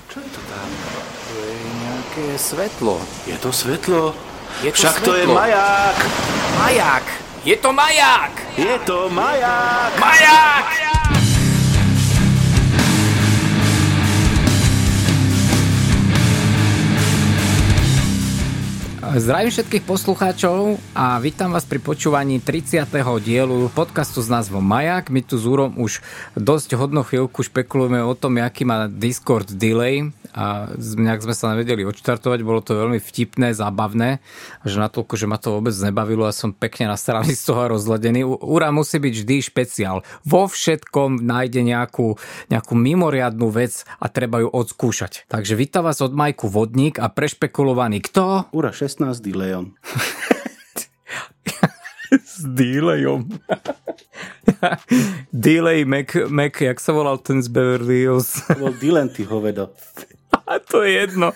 Čo je to tam? To je nejaké svetlo. Je to svetlo? Však to je maják! Maják! Je to maják! Je to maják! Maják! Zdravím všetkých poslucháčov a vítam vás pri počúvaní 30. dielu podcastu s názvom Maják. My tu s Úrom už dosť hodnú chvíľku špekulujeme o tom, aký má Discord delay a nejak sme sa nevedeli odštartovať. Bolo to veľmi vtipné, zábavné, až natoľko, že ma to vôbec nebavilo a som pekne nasraný z toho rozladený. Úra musí byť vždy špeciál. Vo všetkom nájde nejakú mimoriadnu vec a treba ju odskúšať. Takže vítam vás od Majku Vodník a prešpekulovaný kto? Úra 16 s delayom. S delayom. Delay Mac, jak sa volal ten z Beverly Hills? To bol Dylan, ty hovedo. A to je jedno.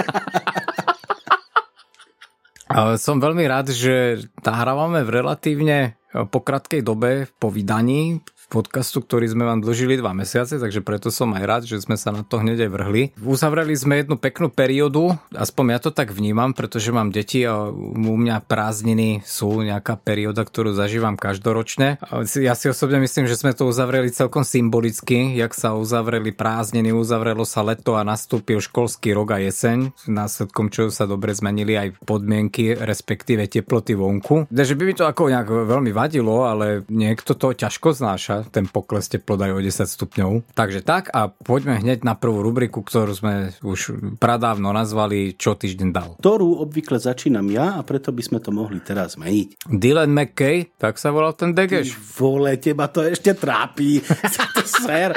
Som veľmi rád, že nahrávame v relatívne po krátkej dobe po vydaní podcastu, ktorý sme vám dlžili 2 mesiace, takže preto som aj rád, že sme sa na to hneď aj vrhli. Uzavreli sme jednu peknú periódu, aspoň ja to tak vnímam, pretože mám deti a u mňa prázdniny sú nejaká perióda, ktorú zažívam každoročne. Ja si osobne myslím, že sme to uzavreli celkom symbolicky, jak sa uzavreli prázdniny, uzavrelo sa leto a nastúpil školský rok a jeseň, následkom čoho sa dobre zmenili aj podmienky, respektíve teploty vonku. Takže by mi to ako nejak veľmi vadilo, ale niekto to ťažko znáša, ten pokles teplot aj o 10 stupňov. Takže tak a poďme hneď na prvú rubriku, ktorú sme už pradávno nazvali Čo týždeň dal. Ktorú obvykle začínam ja a preto by sme to mohli teraz zmeniť. Dylan McKay, tak sa volal ten degeš. Vole, teba to ešte trápi. Sa to ser.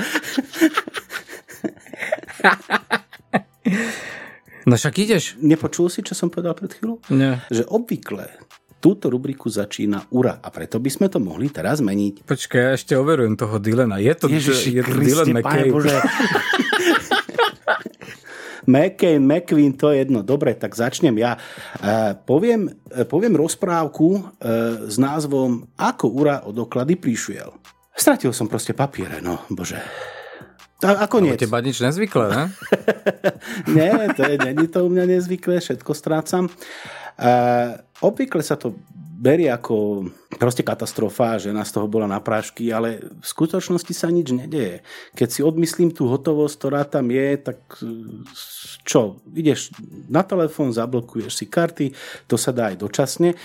No však ideš. Nepočul si, čo som povedal pred chvíľou? Nie. Že obvykle túto rubriku začína Ura a preto by sme to mohli teraz zmeniť. Počkaj, ja ešte overujem toho Dylana. Je to Dylan McKay. McQueen, to je jedno. Dobre, tak začnem ja. Poviem rozprávku s názvom Ako Ura o doklady prišiel. Stratil som proste papiere, no bože. A koniec. Ale teba nič nezvyklé, ne? Nie, není to u mňa nezvyklé, všetko strácam. Obvykle sa to berie ako proste katastrofa, že nás z toho bola na prášky, ale v skutočnosti sa nič nedeje. Keď si odmyslím tú hotovosť, ktorá tam je, tak čo? Ideš na telefón, zablokuješ si karty, to sa dá aj dočasne.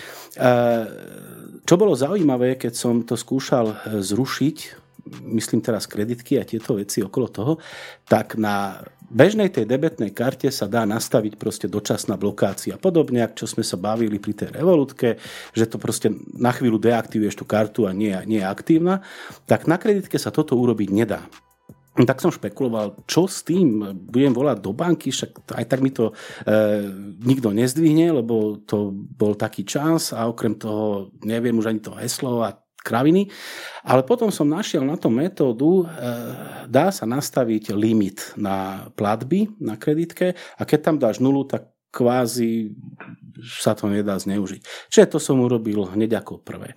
Čo bolo zaujímavé, keď som to skúšal zrušiť, myslím teraz kreditky a tieto veci okolo toho, tak na bežnej tej debetnej karte sa dá nastaviť proste dočasná blokácia. Podobne, ako čo sme sa bavili pri tej Revolutke, že to proste na chvíľu deaktivuješ tú kartu a nie je aktívna, tak na kreditke sa toto urobiť nedá. Tak som špekuloval, čo s tým? Budem volať do banky, však aj tak mi to nikto nezdvihne, lebo to bol taký čas a okrem toho neviem už ani to heslo a kraviny, ale potom som našiel na to metódu, dá sa nastaviť limit na platby na kreditke a keď tam dáš 0, tak kvázi sa to nedá zneužiť. Čiže to som urobil hneď ako prvé.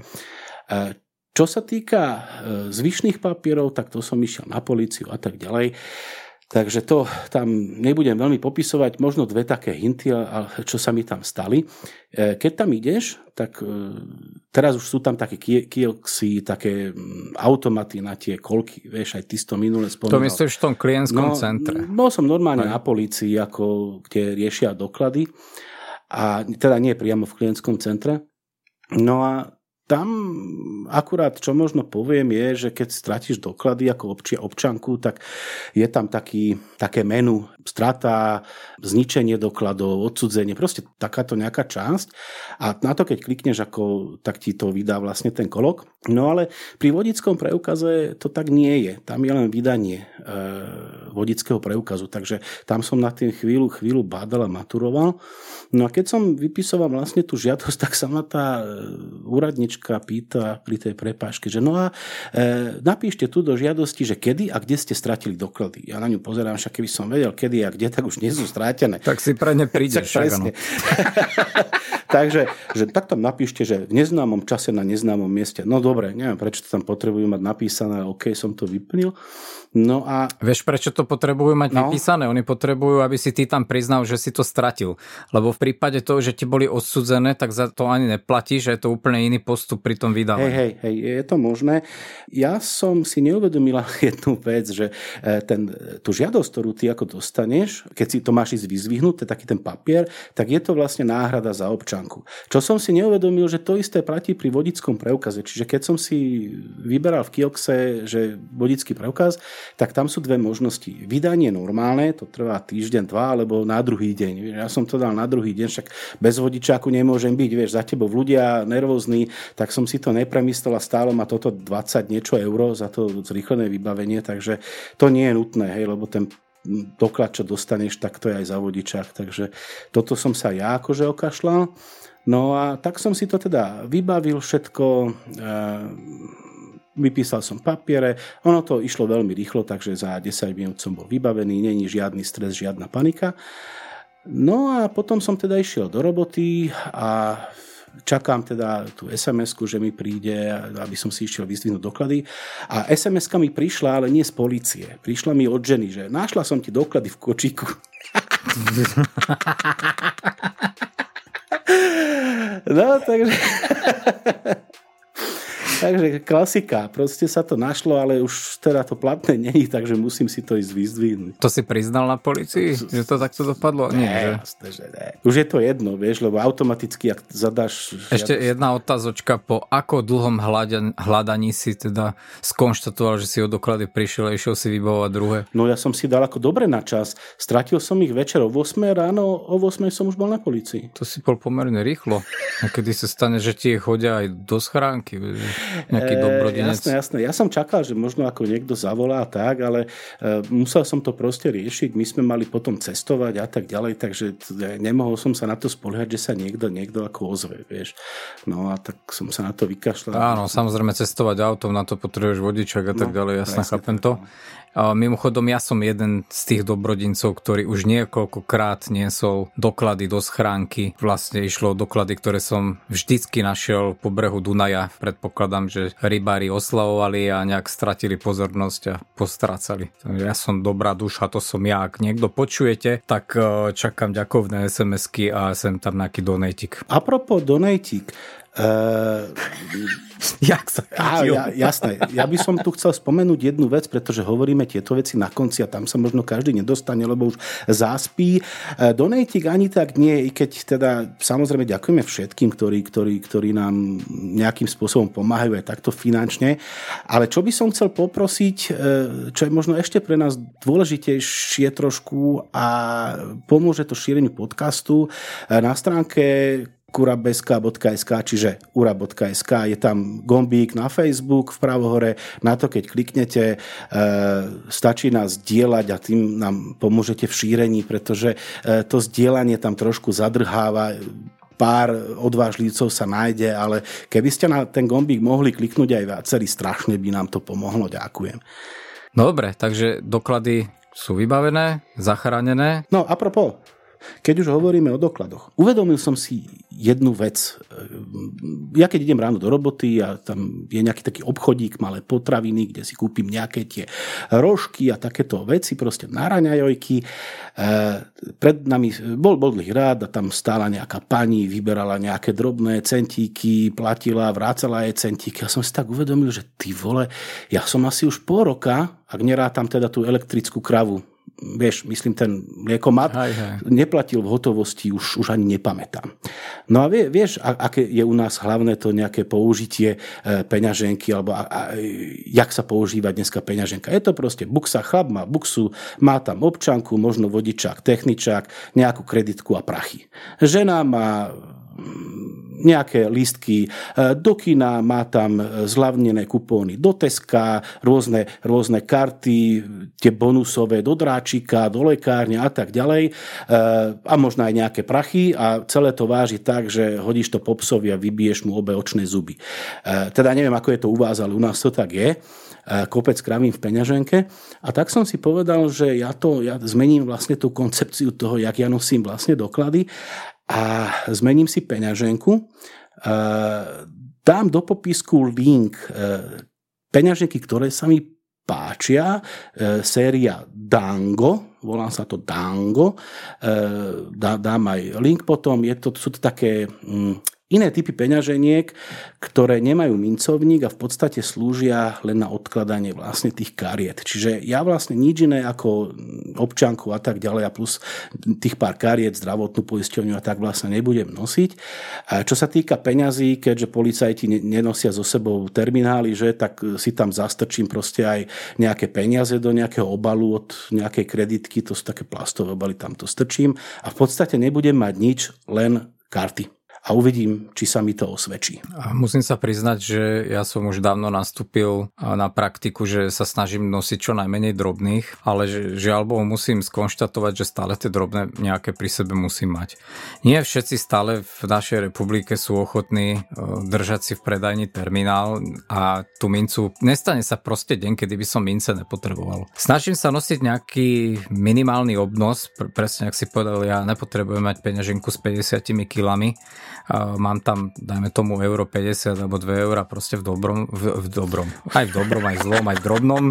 Čo sa týka zvyšných papierov, tak to som išiel na políciu a tak ďalej. Takže to tam nebudem veľmi popisovať, možno 2 také hinty, čo sa mi tam stali. Keď tam ideš, tak teraz už sú tam také kioxy, také automaty na tie kolky, vieš, aj ty si to minule spomínal. To myslíš v tom klientskom centre? Bol som normálne na polícii, kde riešia doklady, a teda nie priamo v klientskom centre. No a tam akurát, čo možno poviem, je, že keď stratíš doklady ako občanku, tak je tam také menu, strata, zničenie dokladov, odcudzenie, proste takáto nejaká časť. A na to, keď klikneš, tak ti to vydá vlastne ten kolok. No ale pri vodičskom preukaze to tak nie je. Tam je len vydanie vodičského preukazu. Takže tam som na tým chvíľu bádal a maturoval. No a keď som vypisoval vlastne tú žiadosť, tak sa ma tá úradnička pýta pri tej prepážke, že no a napíšte tu do žiadosti, že kedy a kde ste stratili doklady. Ja na ňu pozerám, však keby som vedel, kedy a kde, tak už nie sú strátené. Tak si pre ne prídeš. Takže tak tam napíšte, že v neznámom čase na neznámom mieste. No dobre, neviem, prečo to tam potrebujú mať napísané, OK, som to vyplnil. No a... Vieš, prečo to to potrebujú mať vypísané. Oni potrebujú, aby si ty tam priznal, že si to stratil. Lebo v prípade toho, že ti boli odsudzené, tak za to ani neplatíš, že je to úplne iný postup pri tom vydávaní. Hej, je to možné. Ja som si neuvedomila jednu vec, že tú žiadosť, ktorú ty ako dostaneš, keď si to máš ísť vyzvihnúť, taký ten papier, tak je to vlastne náhrada za občanku. Čo som si neuvedomil, že to isté platí pri vodičskom preukaze. Čiže keď som si vyberal v Kioxe, že vodičský preukaz, tak tam sú dve možnosti. Vydanie normálne, to trvá týždeň, 2, alebo na druhý deň. Ja som to dal na druhý deň, však bez vodičáku nemôžem byť, vieš, za tebou ľudia nervózni, tak som si to nepremyslel a stálo ma toto 20 niečo euro za to zrýchlené vybavenie, takže to nie je nutné, hej, lebo ten doklad, čo dostaneš, tak to je aj za vodičák, takže toto som sa ja akože okašľal. No a tak som si to teda vybavil všetko, vypísal som papiere, ono to išlo veľmi rýchlo, takže za 10 minút som bol vybavený, není žiadny stres, žiadna panika. No a potom som teda išiel do roboty a čakám teda tú SMS-ku, že mi príde, aby som si išiel vyzdvihnúť doklady. A SMS-ka mi prišla, ale nie z polície. Prišla mi od ženy, že našla som ti doklady v kočíku. No, takže klasika, proste sa to našlo, ale už teda to platné není, takže musím si to ísť vyzdvihnúť. To si priznal na polícii, že to takto dopadlo? Nie, jasné, že ne. Už je to jedno, vieš, lebo automaticky, ak zadáš... Ešte jedna otázočka, po ako dlhom hľadaní si teda skonštatoval, že si o doklady prišiel a išiel si vybavovať druhé? No ja som si dal ako dobre na čas. Stratil som ich večer o 8, ráno o 8 som už bol na polícii. To si bol pomerne rýchlo. A kedy sa stane, že ti chodia aj do schránky, nejaký dobrodinec. Jasné. Ja som čakal, že možno ako niekto zavolá tak, ale musel som to proste riešiť. My sme mali potom cestovať a tak ďalej, takže nemohol som sa na to spoliehať, že sa niekto ako ozve, vieš. No a tak som sa na to vykašľal. Áno, samozrejme cestovať autom, na to potrebuješ vodičák a tak ďalej, jasne, chápem to. Mimochodom, ja som jeden z tých dobrodincov, ktorý už niekoľkokrát niesol doklady do schránky. Vlastne išlo o doklady, ktoré som vždycky našiel po brehu Dunaja. Predpokladám, že rybári oslavovali a nejak stratili pozornosť a postrácali. Ja som dobrá duša, to som ja. Ak niekto počujete, tak čakám ďakovné SMS-ky a sem tam nejaký donatík. Apropos donatík, Jak sa jasné. Ja by som tu chcel spomenúť jednu vec, pretože hovoríme tieto veci na konci a tam sa možno každý nedostane, lebo už zaspí. Donatík ani tak nie, i keď teda samozrejme ďakujeme všetkým, ktorí nám nejakým spôsobom pomáhajú aj takto finančne. Ale čo by som chcel poprosiť, čo je možno ešte pre nás dôležitejšie trošku a pomôže to šíreniu podcastu, na stránke urab.sk, čiže urab.sk, je tam gombík na Facebook vpravo hore, na to keď kliknete, stačí nás zdieľať a tým nám pomôžete v šírení, pretože to zdieľanie tam trošku zadrháva, pár odvážlivcov sa nájde, ale keby ste na ten gombík mohli kliknúť aj viacerí, strašne by nám to pomohlo, ďakujem. No dobre, takže doklady sú vybavené, zachránené. No apropos, keď už hovoríme o dokladoch, uvedomil som si jednu vec. Ja keď idem ráno do roboty a tam je nejaký taký obchodík, malé potraviny, kde si kúpim nejaké tie rožky a takéto veci, proste na raňajojky. Pred nami bol dlhý rád a tam stála nejaká pani, vyberala nejaké drobné centíky, platila, vrácala jej centíky. Ja som si tak uvedomil, že ty vole, ja som asi už pol roka, ak nerátam teda tú elektrickú kravu, vieš, myslím ten mliekomat, neplatil v hotovosti, už ani nepamätám. No a vieš, aké je u nás hlavné to nejaké použitie peňaženky, alebo jak sa používa dneska peňaženka. Je to proste buksa, chlap má buksu, má tam občanku, možno vodičák, techničák, nejakú kreditku a prachy. Žena má nejaké lístky do kina, má tam zľavnené kupóny do Teska, rôzne karty, tie bonusové do dráčika, do lekárne a tak ďalej. A možno aj nejaké prachy a celé to váži tak, že hodíš to po psovi a vybiješ mu obe očné zuby. Teda neviem, ako je to u vás, ale u nás to tak je. Kopec kravín v peňaženke. A tak som si povedal, že ja zmením vlastne tú koncepciu toho, jak ja nosím vlastne doklady a zmením si peňaženku. Dám do popisku link peňaženky, ktoré sa mi páčia. Séria Dango, volá sa to Dango. Dám aj link potom. Sú to také iné typy peňaženiek, ktoré nemajú mincovník a v podstate slúžia len na odkladanie vlastne tých kariet. Čiže ja vlastne nič iné ako občianku a tak ďalej a plus tých pár kariet, zdravotnú poisťovňu a tak vlastne nebudem nosiť. A čo sa týka peňazí, keďže policajti nenosia so sebou terminály, že, tak si tam zastrčím proste aj nejaké peniaze do nejakého obalu od nejakej kreditky, to sú také plastové obaly, tam to strčím a v podstate nebudem mať nič, len karty. A uvidím, či sa mi to osvedčí. Musím sa priznať, že ja som už dávno nastúpil na praktiku, že sa snažím nosiť čo najmenej drobných, ale žiaľ Bohu musím skonštatovať, že stále tie drobné nejaké pri sebe musím mať. Nie všetci stále v našej republike sú ochotní držať si v predajni terminál a tú mincu, nestane sa proste deň, kedy by som mince nepotreboval. Snažím sa nosiť nejaký minimálny obnos, presne ak si povedal, ja nepotrebujem mať peňaženku s 50 kilami. Mám tam, dajme tomu euro 50 alebo 2 eurá proste v dobrom, aj v dobrom, aj v zlom, aj v drobnom.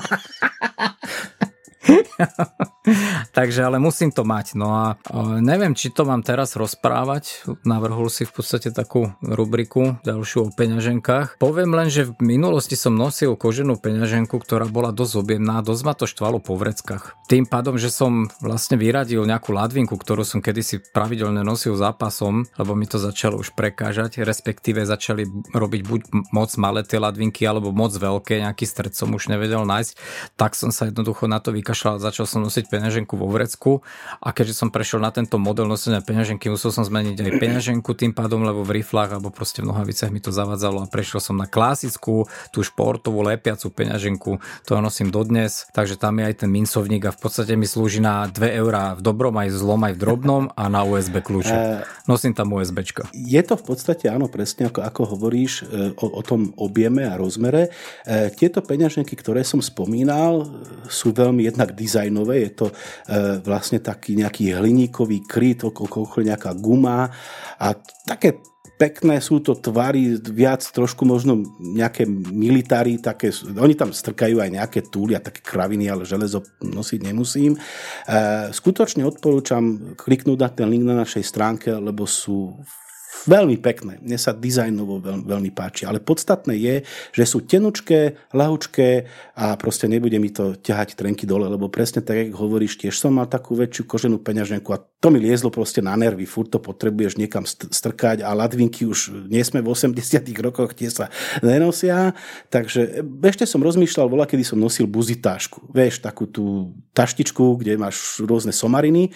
Takže ale musím to mať. No a neviem, či to mám teraz rozprávať. Navrhol si v podstate takú rubriku ďalšiu o peňaženkách. Poviem len, že v minulosti som nosil koženú peňaženku, ktorá bola dosť objemná, dosť ma to štvalo po vreckách. Tým pádom, že som vlastne vyradil nejakú ladvinku, ktorú som kedysi pravidelne nosil zápasom, lebo mi to začalo už prekážať, respektíve začali robiť buď moc malé tie ladvinky, alebo moc veľké, nejaký stred som už nevedel nájsť, tak som sa jednoducho na to vykašľal, začal som nosiť peňaženku vo vrecku a keďže som prešiel na tento model nosenia peňaženky, musel som zmeniť aj peňaženku tým pádom, lebo v riflách alebo proste v nohaviciach mi to zavádzalo a prešiel som na klasickú, tú športovú lepiacu peňaženku, to nosím dodnes, takže tam je aj ten mincovník a v podstate mi slúži na 2 eurá v dobrom aj v zlom aj v drobnom a na USB kľúče. Nosím tam USBčka. Je to v podstate áno, presne ako hovoríš o tom objeme a rozmere. Tieto peňaženky, ktoré som spomínal, sú veľmi jednak dizajnové, je to vlastne taký nejaký hliníkový kryt, okolo nejaká guma a také pekné sú to tvary, viac trošku možno nejaké militári, také, oni tam strkajú aj nejaké túly a také kraviny, ale železo nosiť nemusím. Skutočne odporúčam kliknúť na ten link na našej stránke, lebo sú veľmi pekné. Mne sa dizajnovo veľmi páči. Ale podstatné je, že sú tenučké, ľahučké a proste nebude mi to ťahať trenky dole, lebo presne tak, jak hovoríš, tiež som mal takú väčšiu koženú peňaženku a to mi liezlo proste na nervy. Furt to potrebuješ niekam strkať a ladvinky už nie sme v 80 rokoch, tie sa nenosia. Takže ešte som rozmýšľal, kedy som nosil buzitášku. Vieš, takú tú taštičku, kde máš rôzne somariny,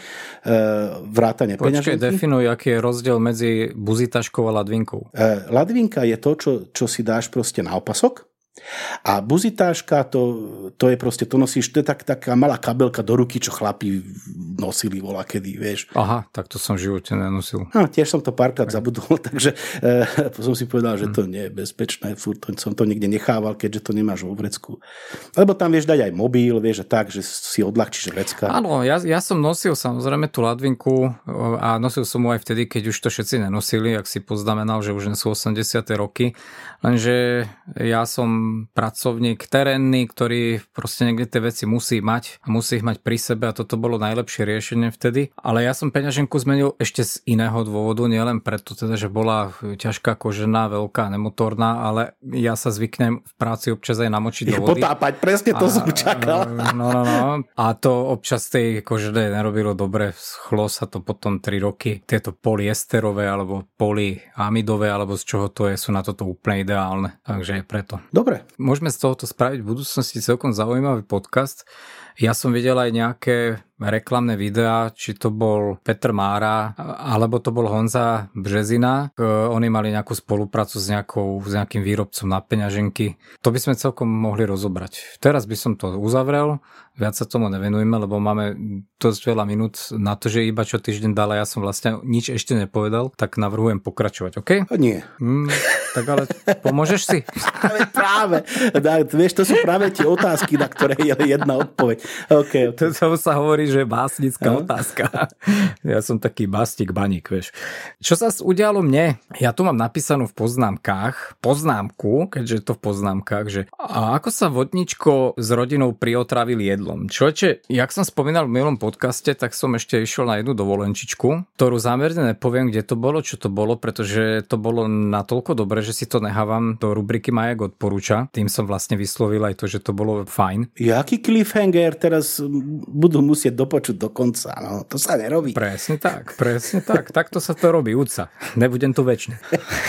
vrátane peňaženky. Počkej, definuj, aký je rozdiel medzi buzitaškou a ladvinkou. Ladvinka je to, čo si dáš proste na opasok. A buzitáška, to je proste, to nosíš, to je taká malá kabelka do ruky, čo chlapi nosili volakedy, vieš. Aha, tak to som v živote nenosil. No, tiež som to párkrát zabudol, takže som si povedal, že to nie je bezpečné, furt som to niekde nechával, keďže to nemáš vo vrecku. Lebo tam vieš dať aj mobil, vieš, a tak, že si odľahčíš vrecka. Áno, ja som nosil samozrejme tú ladvinku a nosil som mu aj vtedy, keď už to všetci nenosili, ak si poznamenal, že už sú 80. roky, lenže ja som pracovník terénny, ktorý proste niekde tie veci musí mať a musí ich mať pri sebe a toto bolo najlepšie riešenie vtedy. Ale ja som peňaženku zmenil ešte z iného dôvodu, nielen preto teda, že bola ťažká kožená, veľká, nemotorná, ale ja sa zvyknem v práci občas aj namočiť do vody. Potápať, presne to som čakal. No. A to občas tej koženej nerobilo dobre, schlo sa to potom 3 roky. Tieto polyesterové alebo polyamidové, alebo z čoho to je, sú na toto úplne ideálne. Takže je preto. Dobre. Môžeme z tohoto spraviť v budúcnosti celkom zaujímavý podcast. Ja som videl aj nejaké reklamné videá, či to bol Petr Mára, alebo to bol Honza Březina. Oni mali nejakú spoluprácu s nejakým výrobcom na peňaženky. To by sme celkom mohli rozobrať. Teraz by som to uzavrel, viac sa tomu nevenujeme, lebo máme dosť veľa minút na to, že iba čo týždeň dala, ja som vlastne nič ešte nepovedal, tak navrhujem pokračovať, OK? Nie. Tak ale pomôžeš si? Práve. Vieš, to sú práve tie otázky, na ktoré je jedna odpoveď. Okay. To sa hovorí, že básnická otázka. Ja som taký básnik baník, vieš. Čo sa udialo mne? Ja tu mám napísanú v poznámku, keďže je to v poznámkach, že a ako sa vodničko s rodinou priotravil jedlom. Človeče, jak som spomínal v minulom podcaste, tak som ešte išiel na jednu dovolenčičku, ktorú zámerne nepoviem, kde to bolo, čo to bolo, pretože to bolo natoľko dobre, že si to nehávam do rubriky Majak odporúča. Tým som vlastne vyslovil aj to, že to bolo fajn. Jaký cliffhanger teraz budú musieť dopočuť do konca? No, to sa nerobí. Presne tak. Takto sa to robí, úca. Nebudem tu večne.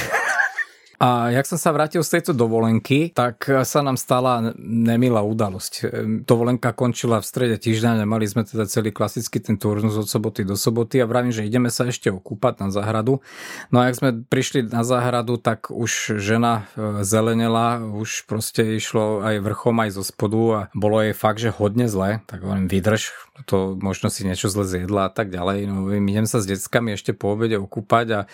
A jak som sa vrátil z tejto dovolenky, tak sa nám stala nemilá udalosť. Dovolenka končila v strede týždňa, mali sme teda celý klasický ten turnus od soboty do soboty a vravím, že ideme sa ešte okúpať na záhradu. No a jak sme prišli na záhradu, tak už žena zelenela, už proste išlo aj vrchom, aj zo spodu a bolo jej fakt, že hodne zle. Tak hovorím, vydrž, to možno si niečo zle zjedla a tak ďalej. No, idem sa s deckami ešte po obede okúpať a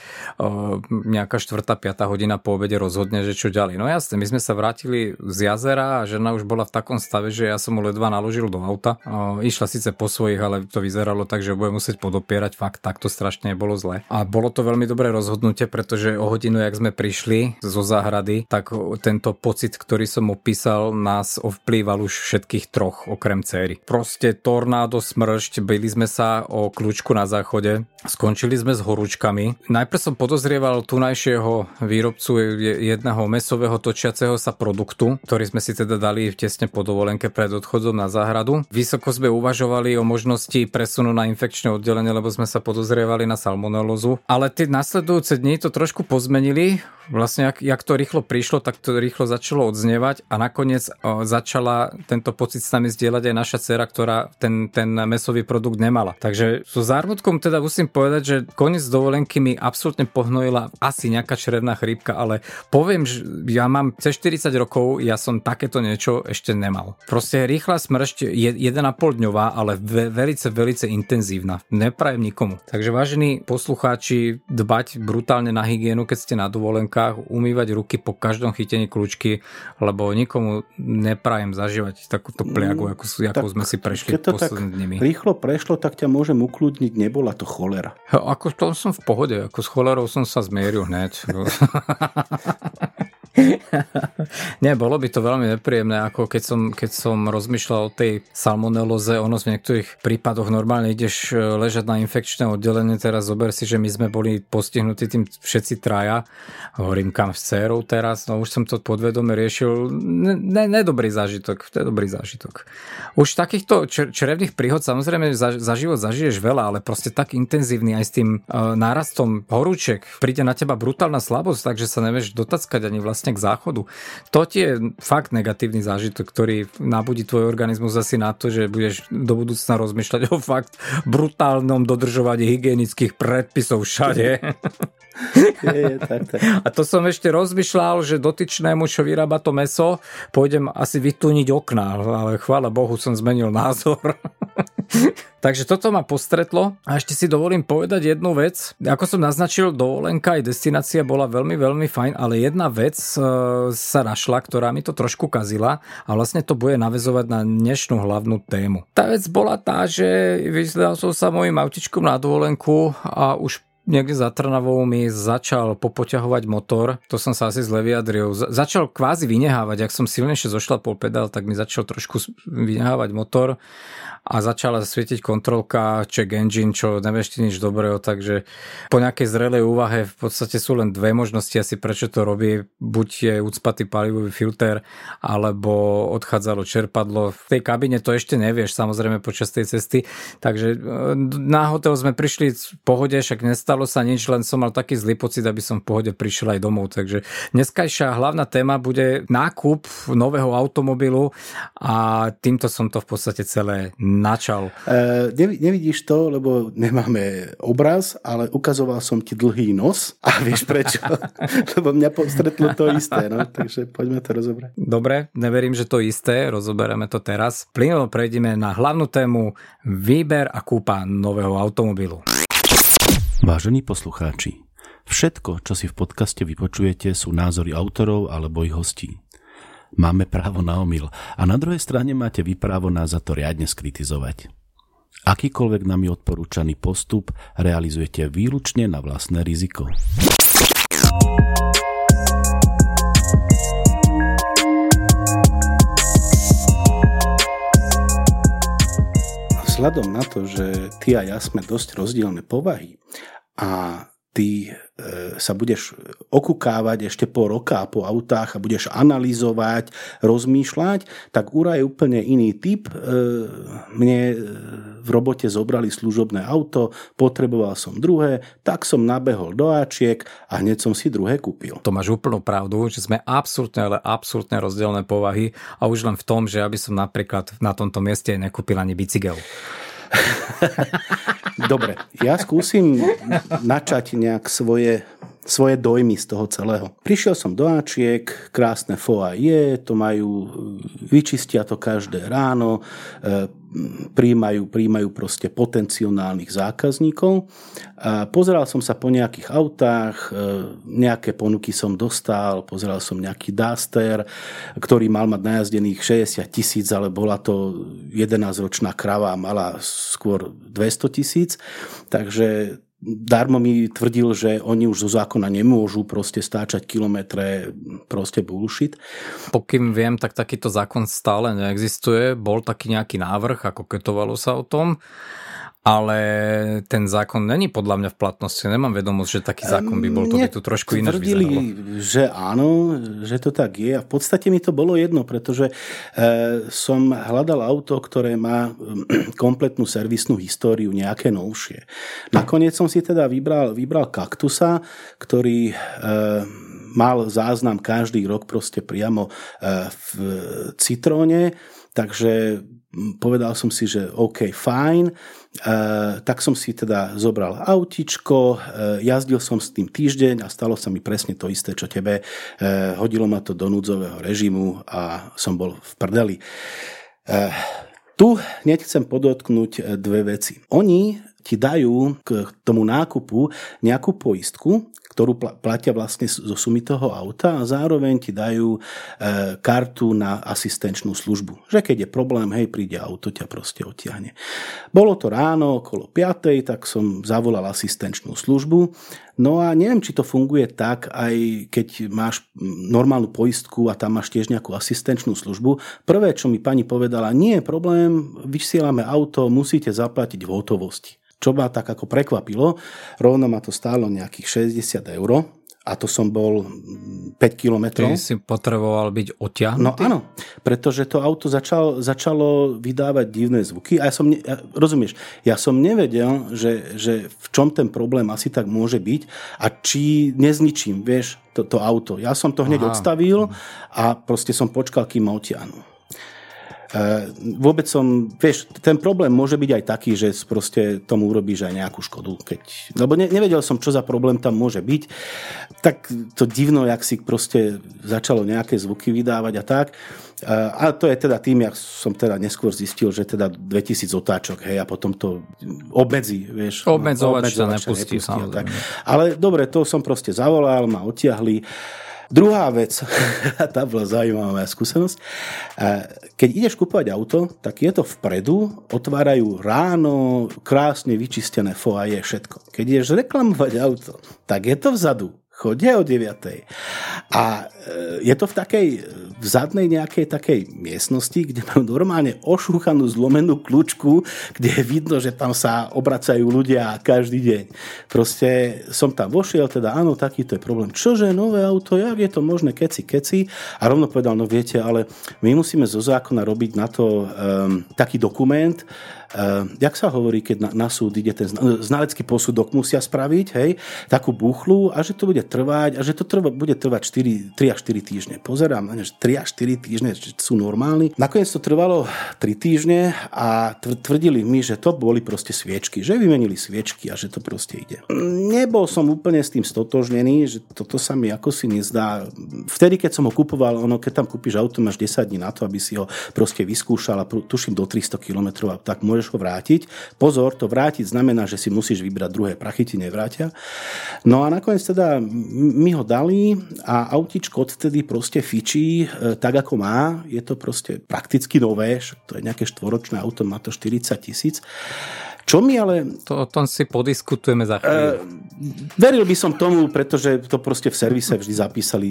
nejaká 4-5 hodina po obede rozhodne, že čo ďalej. No jasne, my sme sa vrátili z jazera a žena už bola v takom stave, že ja som mu ledva naložil do auta. Išla síce po svojich, ale to vyzeralo tak, že bude musieť podopierať. Fakt, tak to strašne bolo zle. A bolo to veľmi dobré rozhodnutie, pretože o hodinu, jak sme prišli zo záhrady, tak tento pocit, ktorý som opísal, nás ovplýval už všetkých troch, okrem céry. Proste tornádo, smršť, bili sme sa o kľúčku na záchode, skončili sme s horúčkami. Najprv som podozrieval tunajšieho výrobcu jedného mäsového točiaceho sa produktu, ktorý sme si teda dali tesne po dovolenke pred odchodom na záhradu. Vysoko sme uvažovali o možnosti presunu na infekčné oddelenie, lebo sme sa podozrievali na salmonelózu. Ale tie nasledujúce dni to trošku pozmenili. Vlastne, jak to rýchlo prišlo, tak to rýchlo začalo odznievať a nakoniec začala tento pocit s nami zdieľať aj naša dcera, ktorá ten mäsový produkt nemala. Takže so zármutkom teda musím povedať, že koniec dovolenky mi absolútne pohnojila asi nejaká črevná chrípka, ale poviem, že ja mám cez 40 rokov, ja som takéto niečo ešte nemal. Proste rýchla smršť je 1,5 dňová, ale veľmi intenzívna. Neprajem nikomu. Takže vážení poslucháči, dbať brutálne na hygienu, keď ste na dovolenkách, umývať ruky po každom chytení kľúčky, lebo nikomu neprajem zažívať takúto pliagu, ako sme si prešli poslednými. Rýchlo prešlo, tak ťa môžem ukľudniť, nebola to cholera. Ako to som v pohode, ako s cholerou som sa zmieril hneď. Nie, bolo by to veľmi nepríjemné, ako keď som rozmýšľal o tej salmonelóze, ono v niektorých prípadoch normálne ideš ležať na infekčné oddelenie, teraz zober si, že my sme boli postihnutí tým všetci traja, hovorím kam s dcérou teraz, no už som to podvedome riešil, nedobrý zážitok, to je dobrý zážitok. Už takýchto črevných príhod samozrejme za život zažiješ veľa, ale proste tak intenzívny aj s tým nárastom horúček, príde na teba brutálna slabosť, takže sa nevieš dotackať ani vlastne k záchodu. To ti je fakt negatívny zážitok, ktorý nabudí tvoj organizmus asi na to, že budeš do budúcna rozmýšľať o fakt brutálnom dodržovaní hygienických predpisov všade. Tak. A to som ešte rozmýšľal, že dotyčnému, čo vyrába to mäso, pôjdem asi vytúniť okná, ale chvála Bohu som zmenil názor. Takže toto ma postretlo a ešte si dovolím povedať jednu vec. Ako som naznačil, dovolenka aj destinácia bola veľmi, veľmi fajn, ale jedna vec sa našla, ktorá mi to trošku kazila a vlastne to bude naväzovať na dnešnú hlavnú tému. Tá vec bola tá, že vyzvedal som sa mojim autičkom na dovolenku a už niekde za Trnavou mi začal popoťahovať motor, to som sa asi zle vyjadril. Začal kvázi vynehávať, ak som silnejšie zošlapol pedál, tak mi začal trošku vynehávať motor a začala svietiť kontrolka check engine, čo nevieš nič dobrého, takže po nejakej zrelej úvahe v podstate sú len dve možnosti asi prečo to robí, buď je ucpatý palivový filter, alebo odchádzalo čerpadlo. V tej kabine to ešte nevieš, samozrejme počas tej cesty, takže na hotel sme prišli v pohode, však nestalo sa nič, len som mal taký zlý pocit, aby som v pohode prišiel aj domov, takže dneskajšia hlavná téma bude nákup nového automobilu a týmto som to v podstate celé načal. Nevidíš to, lebo nemáme obraz, ale ukazoval som ti dlhý nos a vieš prečo? Lebo mňa postretlo to isté, no? Takže poďme to rozobrať. Dobre, neverím, že to isté, rozoberieme to teraz. Plynulo prejdeme na hlavnú tému výber a kúpa nového automobilu. Vážení poslucháči, všetko, čo si v podcaste vypočujete, sú názory autorov alebo ich hostí. Máme právo na omyl a na druhej strane máte vy právo nás za to riadne skritizovať. Akýkoľvek nami odporúčaný postup realizujete výlučne na vlastné riziko. Vzhľadom na to, že ty a ja sme dosť rozdielne povahy a ty sa budeš okukávať ešte po roka po autách a budeš analyzovať, rozmýšľať, tak Ura je úplne iný typ. Mne v robote zobrali služobné auto, potreboval som druhé, tak som nabehol do Ačiek a hneď som si druhé kúpil. To máš úplnú pravdu, že sme absolútne rozdielne povahy a už len v tom, že aby som napríklad na tomto mieste nekúpil ani bicykel. Dobre, ja skúsim načať nejak svoje dojmy z toho celého. Prišiel som do Ačiek, krásne foyer, to majú, vyčistia to každé ráno, príjmajú proste potenciálnych zákazníkov. Pozeral som sa po nejakých autách, nejaké ponuky som dostal, pozeral som nejaký Duster, ktorý mal mať najazdených 60 000, ale bola to 11-ročná krava, mala skôr 200 000, takže darmo mi tvrdil, že oni už zo zákona nemôžu proste stáčať kilometre, proste bullshit. Pokým viem, tak takýto zákon stále neexistuje. Bol taký nejaký návrh a koketovalo sa o tom, ale ten zákon není podľa mňa v platnosti. Nemám vedomosť, že taký zákon by bol. To by tu trošku ináč vyzeralo. Tvrdili, že áno, že to tak je. A v podstate mi to bolo jedno, pretože som hľadal auto, ktoré má kompletnú servisnú históriu, nejaké novšie. Nakoniec som si teda vybral Kaktusa, ktorý mal záznam každý rok proste priamo v Citróne, takže povedal som si, že OK, fajn. Tak som si teda zobral autičko, jazdil som s tým týždeň a stalo sa mi presne to isté, čo tebe. Hodilo ma to do núdzového režimu a som bol v prdeli. Tu hneď chcem podotknúť dve veci. Oni ti dajú k tomu nákupu nejakú poistku, ktorú platia vlastne zo sumy toho auta a zároveň ti dajú kartu na asistenčnú službu. Že keď je problém, hej, príde auto, ťa proste odtiahne. Bolo to ráno okolo 5:00, tak som zavolal asistenčnú službu. No a neviem, či to funguje tak, aj keď máš normálnu poistku a tam máš tiež nejakú asistenčnú službu. Prvé, čo mi pani povedala, nie je problém, vysielame auto, musíte zaplatiť v hotovosti. Čo ma tak ako prekvapilo, rovno ma to stálo nejakých 60 € a to som bol 5 kilometrov. Ty si potreboval byť odtiahnutý? No áno, pretože to auto začalo vydávať divné zvuky a rozumieš, ja som nevedel, že v čom ten problém asi tak môže byť a či nezničím, vieš, to auto. Ja som to hneď odstavil a proste som počkal, kým ma odtiahnu. Vôbec vieš, ten problém môže byť aj taký, že proste tomu urobíš aj nejakú škodu. Lebo nevedel som, čo za problém tam môže byť. Tak to divno, jak si proste začalo nejaké zvuky vydávať a tak. A to je teda tým, jak som teda neskôr zistil, že teda 2000 otáčok, hej, a potom to obmedzí, vieš. Obmedzovač sa nepustí, samozrejme. Ale dobre, to som proste zavolal, ma odtiahli. Druhá vec, tá bola zaujímavá moja skúsenosť. Keď ideš kúpovať auto, tak je to vpredu, otvárajú ráno, krásne vyčistené foaje, všetko. Keď ideš reklamovať auto, tak je to vzadu. Chodia o 9:00. A je to v takej vzadnej nejakej takej miestnosti, kde majú normálne ošúchanú zlomenú kľúčku, kde je vidno, že tam sa obracajú ľudia každý deň. Proste som tam vošiel, teda áno, takýto je problém. Čože, nové auto, jak je to možné, keci. A rovno povedal, no viete, ale my musíme zo zákona robiť na to taký dokument, jak sa hovorí, keď na súd ide ten znalecký posudok musia spraviť, hej, takú buchlu a že to bude trvať a že to bude trvať 3 až 4 týždne. Pozerám na ne, že 3 až 4 týždne sú normálni. Nakoniec to trvalo 3 týždne a tvrdili mi, že to boli proste sviečky, že vymenili sviečky a že to proste ide. Nebol som úplne s tým stotožnený, že toto sa mi ako si nezdá. Vtedy, keď som ho kupoval, keď tam kúpiš auto, máš 10 dní na to, aby si ho proste vyskúšal a tuším do 300 km a tak môžeš ho vrátiť. Pozor, to vrátiť znamená, že si musíš vybrať druhé, prachy ti nevrátia. No a nakoniec teda mi ho dali a autičko odtedy proste fičí tak, ako má. Je to proste prakticky nové, to je nejaké štvoročné auto, má to 40 000. Čo mi ale... O tom si podiskutujeme za chvíľu. Veril by som tomu, pretože to proste v servise vždy zapísali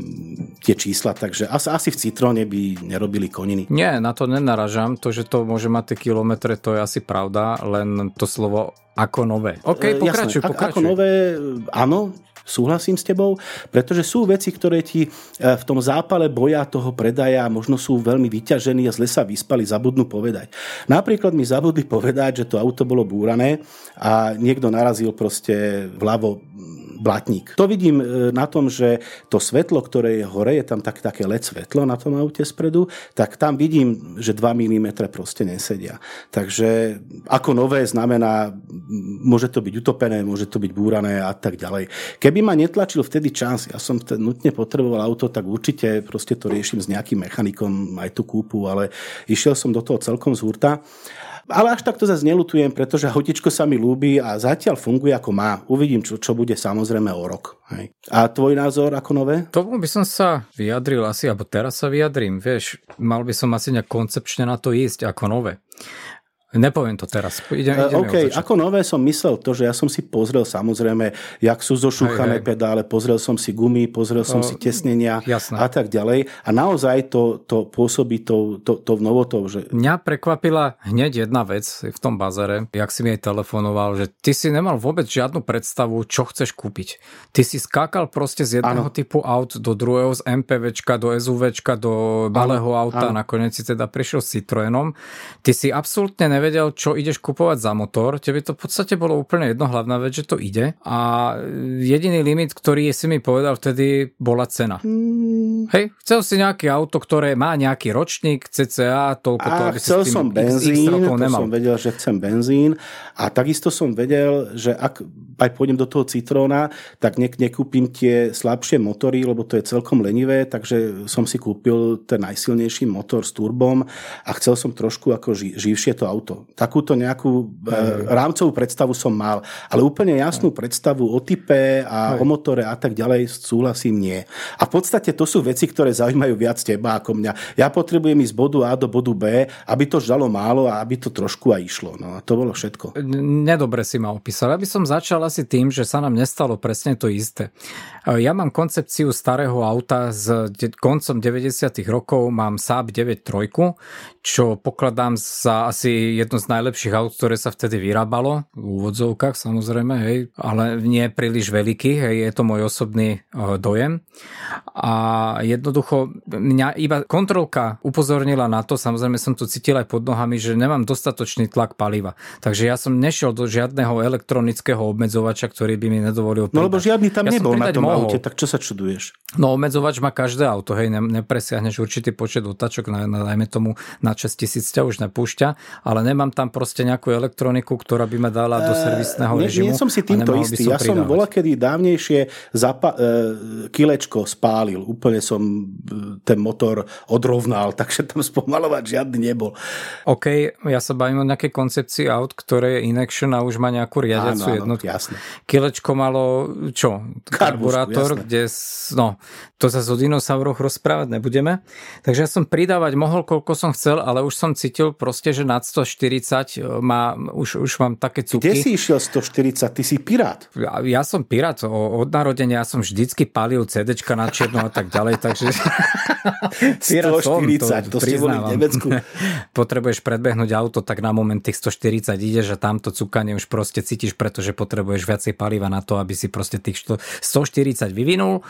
tie čísla, takže asi v Citróne by nerobili koniny. Nie, na to nenaražam. To, že to môže mať tie kilometre, to je asi pravda, len to slovo ako nové. OK, pokračuj. Ako nové, áno, súhlasím s tebou, pretože sú veci, ktoré ti v tom zápale boja toho predaja možno sú veľmi vyťažení a zle sa vyspali, zabudnú povedať. Napríklad mi zabudli povedať, že to auto bolo búrané a niekto narazil proste vľavo blatník. To vidím na tom, že to svetlo, ktoré je hore, je tam také LED svetlo na tom aute spredu, tak tam vidím, že 2 mm proste nesedia. Takže ako nové znamená, môže to byť utopené, môže to byť búrané a tak ďalej. Keby ma netlačil vtedy čas, ja som nutne potreboval auto, tak určite proste to riešim s nejakým mechanikom, aj tú kúpu, ale išiel som do toho celkom z hurta. Ale až tak to zase neľutujem, pretože autičko sa mi ľúbi a zatiaľ funguje ako má. Uvidím, čo bude samozrejme o rok. Hej. A tvoj názor ako nové? Tomu by som sa vyjadril asi, alebo teraz sa vyjadrím. Vieš, mal by som asi nejak koncepčne na to ísť ako nové. Nepoviem to teraz. Ideme OK, ako nové som myslel to, že ja som si pozrel samozrejme, jak sú zošúchané pedále, pozrel som si gumy, pozrel som si tesnenia a tak ďalej. A naozaj to pôsobí tou novotou. Že... Mňa prekvapila hneď jedna vec v tom bazare, jak si mi aj telefonoval, že ty si nemal vôbec žiadnu predstavu, čo chceš kúpiť. Ty si skákal proste z jedného typu aut do druhého, z MPVčka do SUVčka do malého auta, nakoniec si teda prišiel s Citroenom. Ty si absolútne nevedel, čo ideš kupovať za motor. Tebe to v podstate bolo úplne jedno, hlavná vec, že to ide. A jediný limit, ktorý si mi povedal vtedy, bola cena. Hej, chcel si nejaké auto, ktoré má nejaký ročník, CCA, toľko to, aby chcel si s tým som benzín, to nemal. som vedel, že chcem benzín a takisto som vedel, že ak aj pôjdem do toho Citróna, tak nekúpim tie slabšie motory, lebo to je celkom lenivé, takže som si kúpil ten najsilnejší motor s turbom a chcel som trošku ako živšie to auto. Takúto nejakú rámcovú predstavu som mal, ale úplne jasnú predstavu o type a o motore a tak ďalej súhlasím nie. A v podstate to sú veci, ktoré zaujímajú viac teba ako mňa. Ja potrebujem ísť z bodu A do bodu B, aby to žalo málo a aby to trošku aj išlo. No a to bolo všetko. Nedobre si ma opísal. Ja by som začal asi tým, že sa nám nestalo presne to isté. Ja mám koncepciu starého auta z koncom 90. rokov, mám Saab 9.3, čo pokladám za asi jedno z najlepších aut, ktoré sa vtedy vyrábalo, v úvodzovkách samozrejme, hej, ale nie príliš veľký, hej, je to môj osobný dojem. A jednoducho mňa iba kontrolka upozornila na to, samozrejme som to cítil aj pod nohami, že nemám dostatočný tlak paliva. Takže ja som nešiel do žiadneho elektronického obmedzovača, ktorý by mi nedovolil pridať. No lebo žiadny tam nebol na tom aute, tak čo sa čuduješ? No obmedzovač má každé auto, hej, nepresiahneš určitý počet otáčok, dajme tomu na 6000 ťa už nepúšťa, ale nemám tam proste nejakú elektroniku, ktorá by ma dala do servisného režimu. Nie som si týmto istý. Ja som volakedy dávnejšie kilečko spálil. Úplne som ten motor odrovnal, takže tam spomalovať žiadny nebol. OK, ja sa bavím o nejakej koncepcii aut, ktoré je in-action a už má nejakú riadiacu jednotku. Jasne. Kilečko malo čo? Karburátor, kde to sa o dinosauroch rozprávať nebudeme. Takže ja som pridávať mohol, koľko som chcel, ale už som cítil proste, že nad 140 už mám také cuky. Kde si išiel 140? Ty si pirát. Ja som pirát. Od narodenia ja som vždycky palil CDčka na čierno a tak ďalej, takže 140, to ste boli v Nemecku. Potrebuješ predbehnúť auto, tak na moment tých 140 ideš a tamto cukanie už proste cítiš, pretože potrebuješ viacej paliva na to, aby si proste tých 140 vyvinul.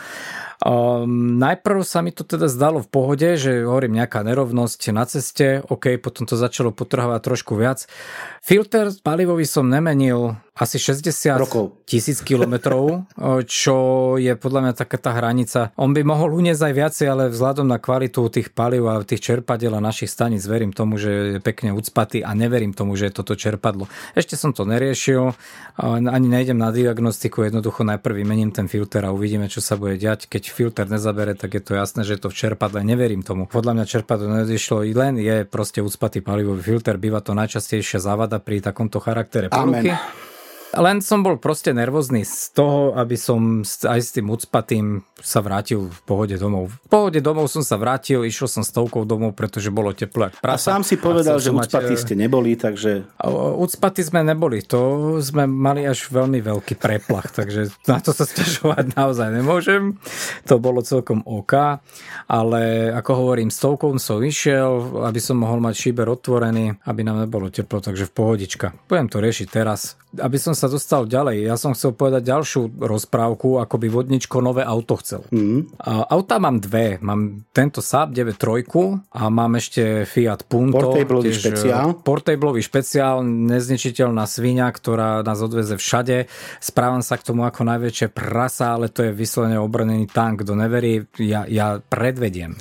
Najprv sa mi to teda zdalo v pohode, že hovorím nejaká nerovnosť na ceste, OK, potom to začalo potrhovať trošku viac. Filter palivový som nemenil asi 60 000 kilometrov, čo je podľa mňa taká tá hranica. On by mohol uniesť aj viacej, ale vzhľadom na kvalitu tých palív a tých čerpadiel a našich staníc verím tomu, že je pekne ucpatý a neverím tomu, že je toto čerpadlo. Ešte som to neriešil, ani nejdem na diagnostiku, jednoducho najprv vymením ten filter a uvidíme, čo sa bude diať. Keď filter nezabere, tak je to jasné, že je to v čerpadle. Neverím tomu. Podľa mňa čerpadlo nedišlo, len je proste ucpatý palivový filter. Býva to najčastejšia závada pri takomto charaktere poruchy. Len som bol proste nervózny z toho, aby som aj s tým ucpatým sa vrátil v pohode domov. V pohode domov som sa vrátil, išiel som stovkou domov, pretože bolo teplo jak prasa. A sám si povedal, že ucpatí ste neboli, takže... Ucpatí sme neboli, to sme mali až veľmi veľký preplach, takže na to sa sťažovať naozaj nemôžem. To bolo celkom OK, ale ako hovorím, stovkou som išiel, aby som mohol mať šíber otvorený, aby nám nebolo teplo, takže v pohodička. Budem to riešiť teraz. Aby som sa dostal ďalej, ja som chcel povedať ďalšiu rozprávku, ako by vodničko nové auto chcel. Auta mám dve. Mám tento Saab 9.3 a mám ešte Fiat Punto. Portablový špeciál. Portablový špeciál, nezničiteľná sviňa, ktorá nás odveze všade. Správam sa k tomu ako najväčšie prasa, ale to je vyslovene obrnený tank. Kto neverí, ja predvediem.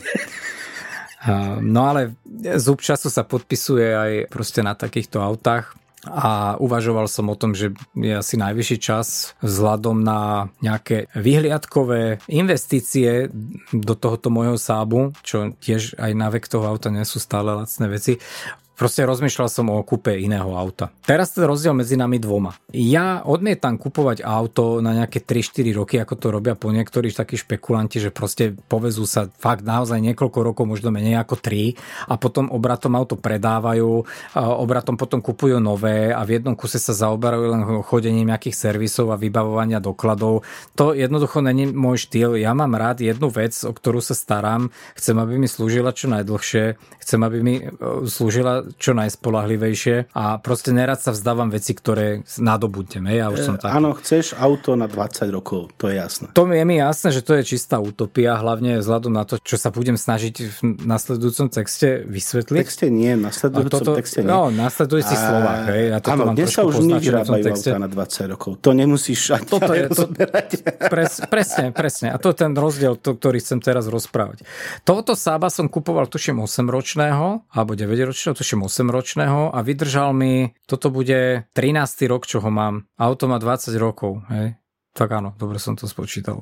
No ale zub času sa podpisuje aj proste na takýchto autách. A uvažoval som o tom, že je asi najvyšší čas vzhľadom na nejaké vyhliadkové investície do tohoto môjho Saabu, čo tiež aj na vek toho auta nie sú stále lacné veci. Proste rozmýšľal som o kúpe iného auta. Teraz ten rozdiel medzi nami dvoma. Ja odmietam kupovať auto na nejaké 3-4 roky, ako to robia po niektorých takí špekulanti, že proste povezú sa fakt naozaj niekoľko rokov, možno menej ako 3 a potom obratom auto predávajú, obratom potom kupujú nové a v jednom kuse sa zaoberajú len chodením nejakých servisov a vybavovania dokladov. To jednoducho není môj štýl. Ja mám rád jednu vec, o ktorú sa starám. Chcem, aby mi slúžila čo najdlhšie. Chcem, aby mi slúžila čo najspolahlivejšie a proste nerad sa vzdávam veci, ktoré nadobudnem. Ja už som taký. Áno, chceš auto na 20 rokov, to je jasné. To je mi jasné, že to je čistá utopia, hlavne vzhľadom na to, čo sa budem snažiť v nasledujúcom texte vysvetliť. Texte nie, v nasledujúcom texte nie. No, nasledujúcich slovách. Ja áno, dnes sa už nevyrábajú auta na 20 rokov. To nemusíš ani rozberať. Presne. A to je ten rozdiel, ktorý chcem teraz rozprávať. Tohoto Saaba som kupoval, tuším, 8-ročného, alebo 9-ročného, tuším 8-ročného a vydržal mi, toto bude 13. rok, čo ho mám. Auto má 20 rokov, hej? Tak áno, dobre som to spočítal.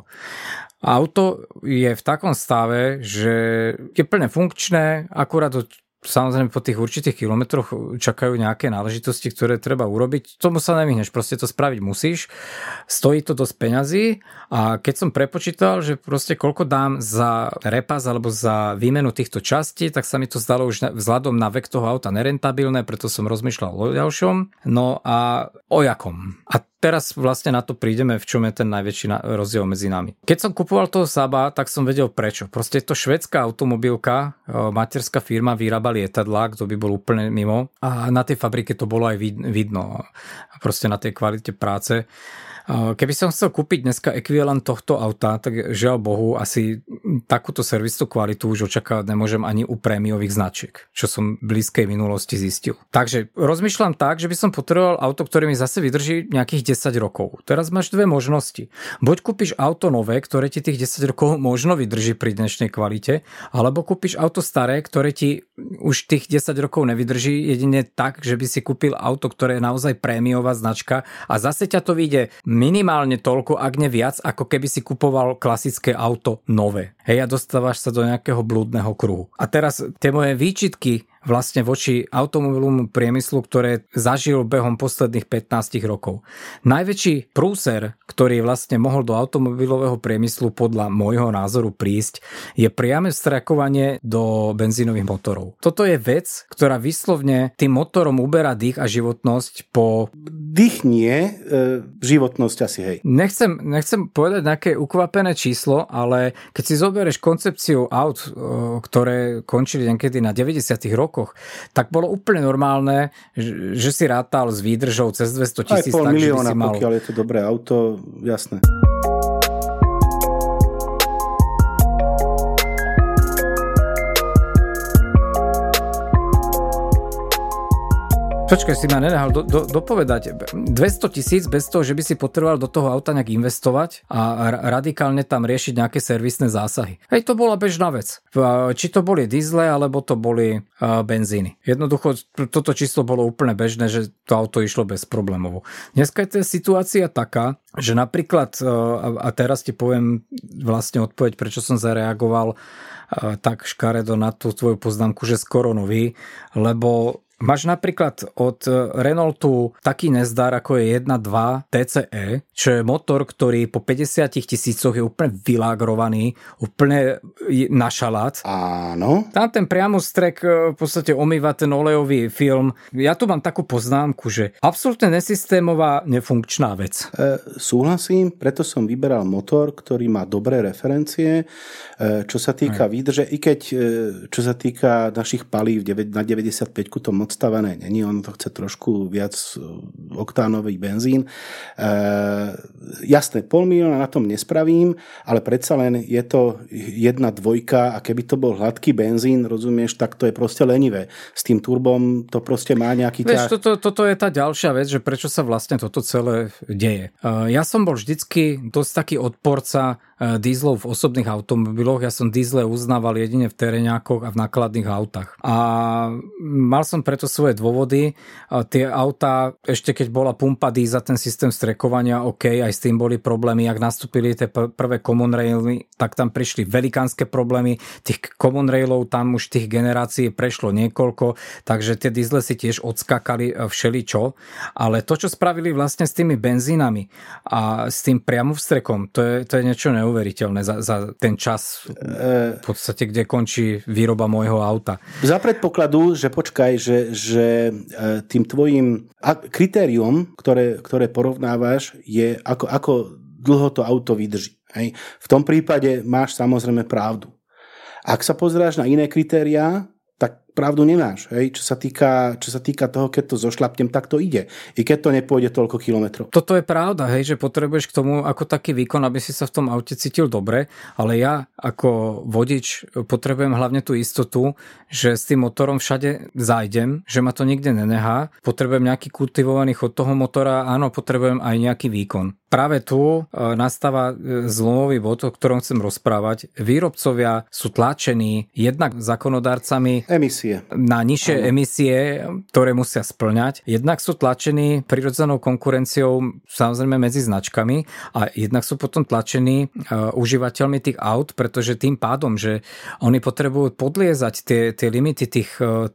Auto je v takom stave, že je plne funkčné, akurát samozrejme po tých určitých kilometroch čakajú nejaké náležitosti, ktoré treba urobiť. Tomu sa nevyhneš, proste to spraviť musíš. Stojí to dosť peňazí a keď som prepočítal, že proste koľko dám za repas alebo za výmenu týchto častí, tak sa mi to zdalo už vzhľadom na vek toho auta nerentabilné, preto som rozmýšľal o ďalšom. No a o jakom? A teraz vlastne na to prídeme, v čom je ten najväčší rozdiel medzi nami. Keď som kupoval toho Saaba, tak som vedel prečo. Proste je to švédska automobilka, materská firma vyrába lietadlá, kto by bol úplne mimo. A na tej fabrike to bolo aj vidno. Proste na tej kvalite práce. Keby som chcel kúpiť dneska ekvivalent tohto auta, tak žiaľ Bohu, asi takúto servisnú kvalitu už očakávať nemôžem ani u prémiových značiek, čo som v blízkej minulosti zistil. Takže rozmýšľam tak, že by som potreboval auto, ktoré mi zase vydrží nejakých 10 rokov. Teraz máš dve možnosti. Buď kúpiš auto nové, ktoré ti tých 10 rokov možno vydrží pri dnešnej kvalite, alebo kúpiš auto staré, ktoré ti už tých 10 rokov nevydrží, jedine tak, že by si kúpil auto, ktoré je naozaj prémiová značka a zase ťa to vyjde minimálne toľko, ak ne viac, ako keby si kupoval klasické auto nové. Hej, a dostávaš sa do nejakého blúdneho kruhu. A teraz tie moje výčitky vlastne voči automobilovému priemyslu, ktoré zažil behom posledných 15 rokov. Najväčší prúser, ktorý vlastne mohol do automobilového priemyslu podľa môjho názoru prísť, je priame vstrakovanie do benzínových motorov. Toto je vec, ktorá vyslovne tým motorom uberá dých a životnosť po... Dých nie, životnosť asi, hej. Nechcem povedať nejaké ukvapené číslo, ale keď si zoberieš koncepciu aut, ktoré končili niekedy na 90 rokoch, tak bolo úplne normálne, že si rátal s výdržou cez 200 000, aj 500 000, tak, že by si mal... pokiaľ je to dobré auto, jasné. Počkaj, si ma nenehal dopovedať. 200 000 bez toho, že by si potreboval do toho auta nejak investovať a radikálne tam riešiť nejaké servisné zásahy. Hej, to bola bežná vec. Či to boli diesle, alebo to boli benzíny. Jednoducho, toto číslo bolo úplne bežné, že to auto išlo bez problémov. Dneska je tá situácia taká, že napríklad, a teraz ti poviem vlastne odpoveď, prečo som zareagoval tak škaredo na tú tvoju poznámku, že skoro nový, lebo Máš napríklad od Renaultu taký nezdar, ako je 1.2 TCE, čo je motor, ktorý po 50 000 je úplne vylágrovaný, úplne na šalát. Áno. Tam ten priamostrek v podstate omýva ten olejový film. Ja tu mám takú poznámku, že absolútne nesystémová, nefunkčná vec. Súhlasím, preto som vyberal motor, ktorý má dobré referencie, čo sa týka výdrže, i keď čo sa týka našich palív na 95 to moc stavené není, on to chce trošku viac oktánový benzín. Jasné, 500 000 na tom nespravím, ale predsa len je to 1.2 a keby to bol hladký benzín, rozumieš, tak to je proste lenivé. S tým turbom to proste má nejaký ťah. Toto je tá ďalšia vec, že prečo sa vlastne toto celé deje. Ja som bol vždycky dosť taký odporca dízlov v osobných automobiloch. Ja som dízle uznával jedine v teréňákoch a v nákladných autách. A mal som preto svoje dôvody. Tie autá, ešte keď bola pumpa díza, ten systém strekovania, OK, aj s tým boli problémy. Ak nastúpili tie prvé common raily, tak tam prišli velikánske problémy. Tých common railov tam už tých generácií prešlo niekoľko, takže tie dízle si tiež odskakali všeličo. Ale to, čo spravili vlastne s tými benzínami a s tým priamovstrekom, to je niečo neuveriteľné za ten čas, v podstate, kde končí výroba môjho auta. Za predpokladu, že počkaj, že tým tvojim kritérium, ktoré porovnávaš, je ako dlho to auto vydrží. Hej? V tom prípade máš samozrejme pravdu. Ak sa pozráš na iné kritériá, tak pravdu nemáš. Hej? Čo sa týka toho, keď to zošlapnem, tak to ide. I keď to nepôjde toľko kilometrov. Toto je pravda, hej, že potrebuješ k tomu ako taký výkon, aby si sa v tom aute cítil dobre, ale ja ako vodič potrebujem hlavne tú istotu, že s tým motorom všade zájdem, že ma to nikde nenehá. Potrebujem nejaký kultivovaný chod toho motora, áno, potrebujem aj nejaký výkon. Práve tu nastáva zlomový bod, o ktorom chcem rozprávať. Výrobcovia sú tlačení jednak zákonodárcami na nižšie emisie, ktoré musia spĺňať. Jednak sú tlačení prirodzenou konkurenciou samozrejme medzi značkami a jednak sú potom tlačení užívateľmi tých aut, pretože tým pádom, že oni potrebujú podliezať tie limity tých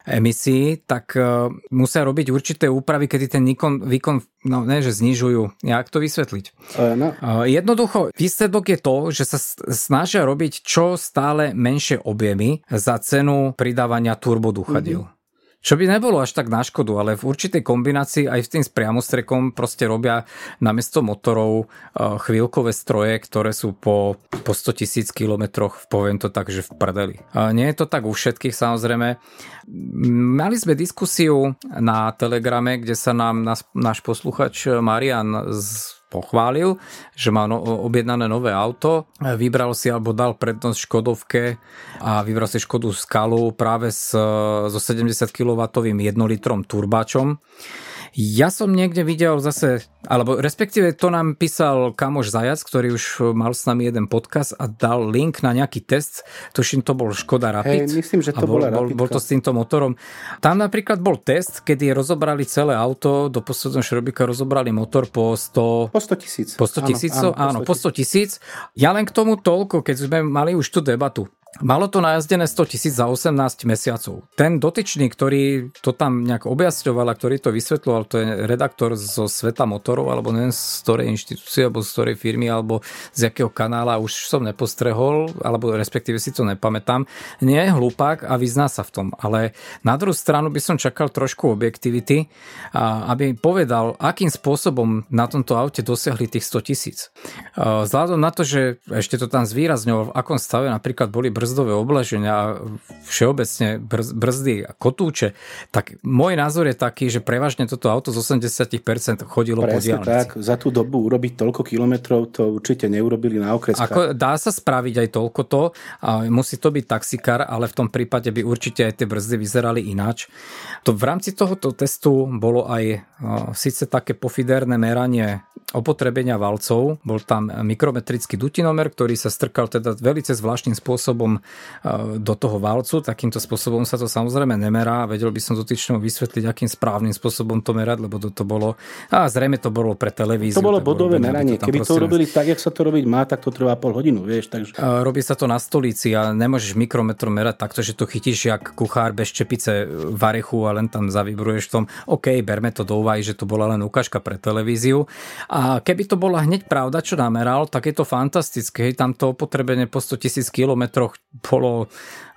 emisí, tak musia robiť určité úpravy, kedy ten výkon že znižujú. Jak to vysvetliť? Jednoducho, výsledok je to, že sa snažia robiť čo stále menšie objemy za cenu pridávania turbodúchadiel. Čo by nebolo až tak na škodu, ale v určitej kombinácii aj s tým priamostrekom proste robia namiesto motorov chvíľkové stroje, ktoré sú po 100 000 kilometroch, poviem to tak, že v prdeli. Nie je to tak u všetkých, samozrejme. Mali sme diskusiu na Telegrame, kde sa nám náš posluchač Marian pochválil, že má objednané nové auto. Vybral si alebo dal prednosť Škodovke a vybral si Škodu Skalu práve so 70 kW 1 litrom turbáčom. Ja som niekde videl zase, alebo respektíve to nám písal kamoš Zajac, ktorý už mal s nami jeden podcast a dal link na nejaký test, tuším to bol Škoda Rapid. Myslím, že to bola Rapidka. Bol to s týmto motorom. Tam napríklad bol test, kedy rozobrali celé auto, do posledného šrobíka rozobrali motor po 100 000. Po 100 000? Áno, po 100 000. Ja len k tomu toľko, keď sme mali už tú debatu. Malo to najazdené 100 000 za 18 mesiacov. Ten dotyčný, ktorý to tam nejak objasňoval a ktorý to vysvetľoval, to je redaktor zo sveta motorov, alebo neviem z ktorej inštitúcie, alebo z ktorej firmy, alebo z jakého kanála, už som nepostrehol, alebo respektíve si to nepamätám. Nie je hlupák a vyzná sa v tom, ale na druhú stranu by som čakal trošku objektivity, aby povedal, akým spôsobom na tomto aute dosiahli tých 100 000. Vzhľadom na to, že ešte to tam zvýrazňoval, v akom stave napríklad boli brzdové oblaženia a všeobecne brzdy a kotúče, tak môj názor je taký, že prevažne toto auto z 80% chodilo po diaľnici. Tak, za tú dobu urobiť toľko kilometrov to určite neurobili na okreskách. Dá sa spraviť aj toľko to a musí to byť taxikár, ale v tom prípade by určite aj tie brzdy vyzerali ináč. To v rámci tohoto testu bolo aj síce také pofidérne meranie opotrebenia valcov. Bol tam mikrometrický dutinomer, ktorý sa strkal teda veľmi zvláštnym spôsobom do toho valcu. Takýmto spôsobom sa to samozrejme nemerá. Vedel by som dotyčnému vysvetliť, akým správnym spôsobom to merať, lebo to bolo, a zrejme to bolo pre televíziu. To bolo bodové meranie. Keby to robili tak, jak sa to robiť má, tak to trvá pol hodinu, vieš. Takže... Robí sa to na stolici a nemôžeš mikrometrom merať takto, že to chytíš jak kuchár bez čepice varechu a len tam zavibruješ v tom. OK, berme to do úvahy, že to bola len ukážka pre televíziu. A keby to bola hneď pravda, čo nameral, tak je to fantastické. Tam to opotrebenie po 100 000 kilometroch bolo,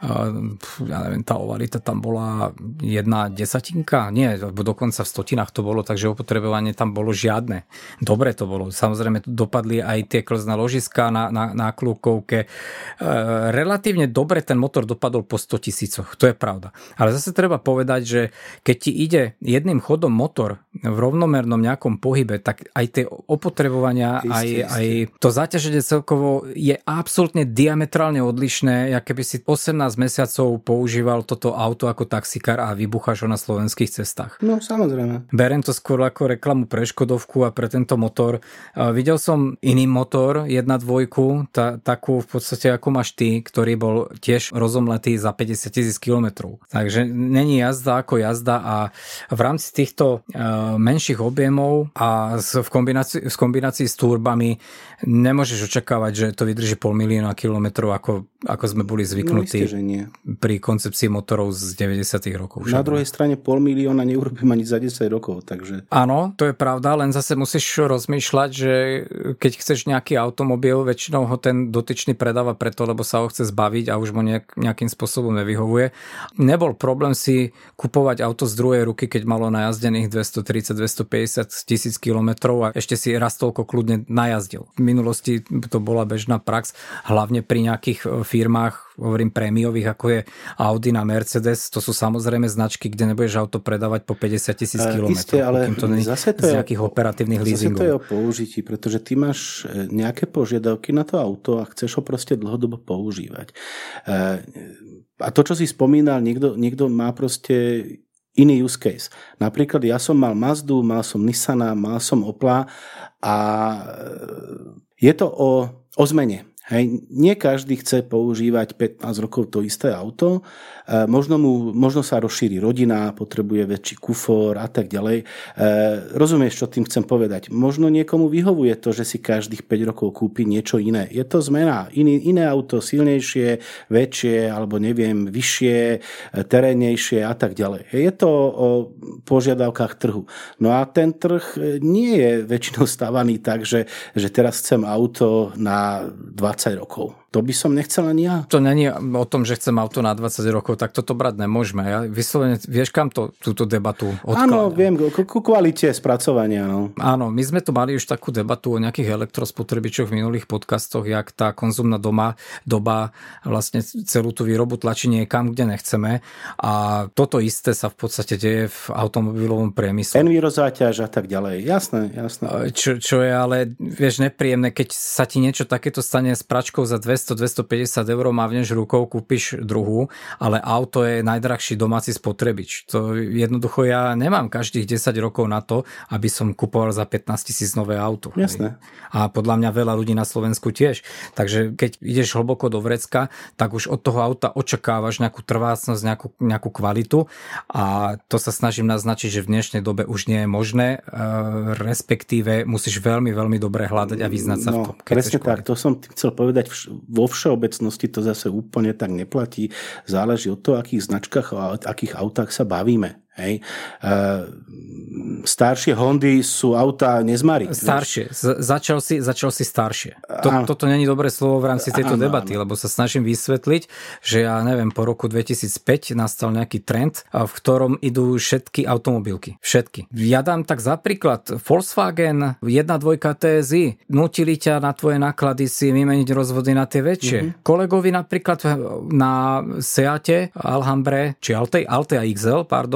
ja neviem, tá ovalita tam bola 1/10, nie, dokonca v stotinách to bolo, takže opotrebovanie tam bolo žiadne. Dobre to bolo. Samozrejme dopadli aj tie klzné ložiská na Klúkovke. Relatívne dobre ten motor dopadol po 100 000, to je pravda. Ale zase treba povedať, že keď ti ide jedným chodom motor v rovnomernom nejakom pohybe, tak aj tie opotrebovania, aj to zaťaženie celkovo je absolútne diametrálne odlišné, jak keby si 18 mesiacov používal toto auto ako taxikár a vybucháš ho na slovenských cestách. No, samozrejme. Beriem to skôr ako reklamu pre Škodovku a pre tento motor. Videl som iný motor, 1.2, takú v podstate ako máš ty, ktorý bol tiež rozomletý za 50 000 kilometrov. Takže není jazda ako jazda a v rámci týchto menších objemov a v kombinácii s turbami nemôžeš očakávať, že to vydrží 500 000 kilometrov, ako sme boli zvyknutí pri koncepcii motorov z 90. rokov. Na druhej strane 500 000 neurobím ani za 10 rokov, takže... Áno, to je pravda, len zase musíš rozmýšľať, že keď chceš nejaký automobil, väčšinou ho ten dotyčný predáva preto, lebo sa ho chce zbaviť a už mu nejakým spôsobom nevyhovuje. Nebol problém si kupovať auto z druhej ruky, keď malo najazdených 230-250 000 kilometrov a ešte si raz toľko kľudne najazdil. V minulosti to bola bežná prax, hlavne pri nejakých firmách, hovorím prémiových, ako je Audi na Mercedes, to sú samozrejme značky, kde nebudeš auto predávať po 50 000 kilometrov. Isté, ale zase to z nejakých operatívnych leasingov. Zase to je o použití, pretože ty máš nejaké požiadavky na to auto a chceš ho proste dlhodobo používať. A to, čo si spomínal, niekto má proste iný use case. Napríklad ja som mal Mazdu, mal som Nissana, mal som Opla a je to o zmene. Hej, nie každý chce používať 15 rokov to isté auto. Možno sa rozšíri rodina, potrebuje väčší kufor a tak ďalej. Rozumieš, čo tým chcem povedať? Možno niekomu vyhovuje to, že si každých 5 rokov kúpi niečo iné. Je to zmena. Iné auto, silnejšie, väčšie, alebo neviem, vyššie, terénnejšie a tak ďalej. Je to o požiadavkách trhu. No a ten trh nie je väčšinou stávaný tak, že teraz chcem auto na 20 rokov. To by som nechcel ani ja. To není o tom, že chcem auto na 20 rokov, tak toto brať nemôžeme. Ja vyslovene, vieš, kam túto debatu odkláňam? Áno, viem, ku kvalite spracovania. No. Áno, my sme tu mali už takú debatu o nejakých elektrospotrebičoch v minulých podcastoch, jak tá konzumná doba vlastne celú tú výrobu tlačí niekam, kde nechceme. A toto isté sa v podstate deje v automobilovom priemysle. Envirozáťaž a tak ďalej. Jasné. Čo je ale, vieš, nepríjemné, keď sa ti niečo takéto stane s pračkou za 200-250 eur, mávneš rukou, kúpiš druhú, ale auto je najdrahší domáci spotrebič. To jednoducho ja nemám každých 10 rokov na to, aby som kupoval za 15 000 nové auto. Jasné. A podľa mňa veľa ľudí na Slovensku tiež. Takže keď ideš hlboko do vrecka, tak už od toho auta očakávaš nejakú trvácnosť, nejakú kvalitu a to sa snažím naznačiť, že v dnešnej dobe už nie je možné, respektíve musíš veľmi, veľmi dobre hľadať a vyznať sa v tom. Presne tak, to som chcel povedať. Vo všeobecnosti to zase úplne tak neplatí. Záleží od toho, akých značkách a akých autách sa bavíme. Hej. Staršie Hondy sú auta nezmary. Staršie. Začal si staršie. Toto není dobré slovo v rámci tejto debaty, lebo sa snažím vysvetliť, že ja neviem, po roku 2005 nastal nejaký trend, v ktorom idú všetky automobilky. Všetky. Ja dám tak za príklad Volkswagen 1.2 TSI. Nutili ťa na tvoje náklady si vymeniť rozvody na tie väčšie. Kolegovi napríklad na Seate Alhambre, či Altea XL, pardon,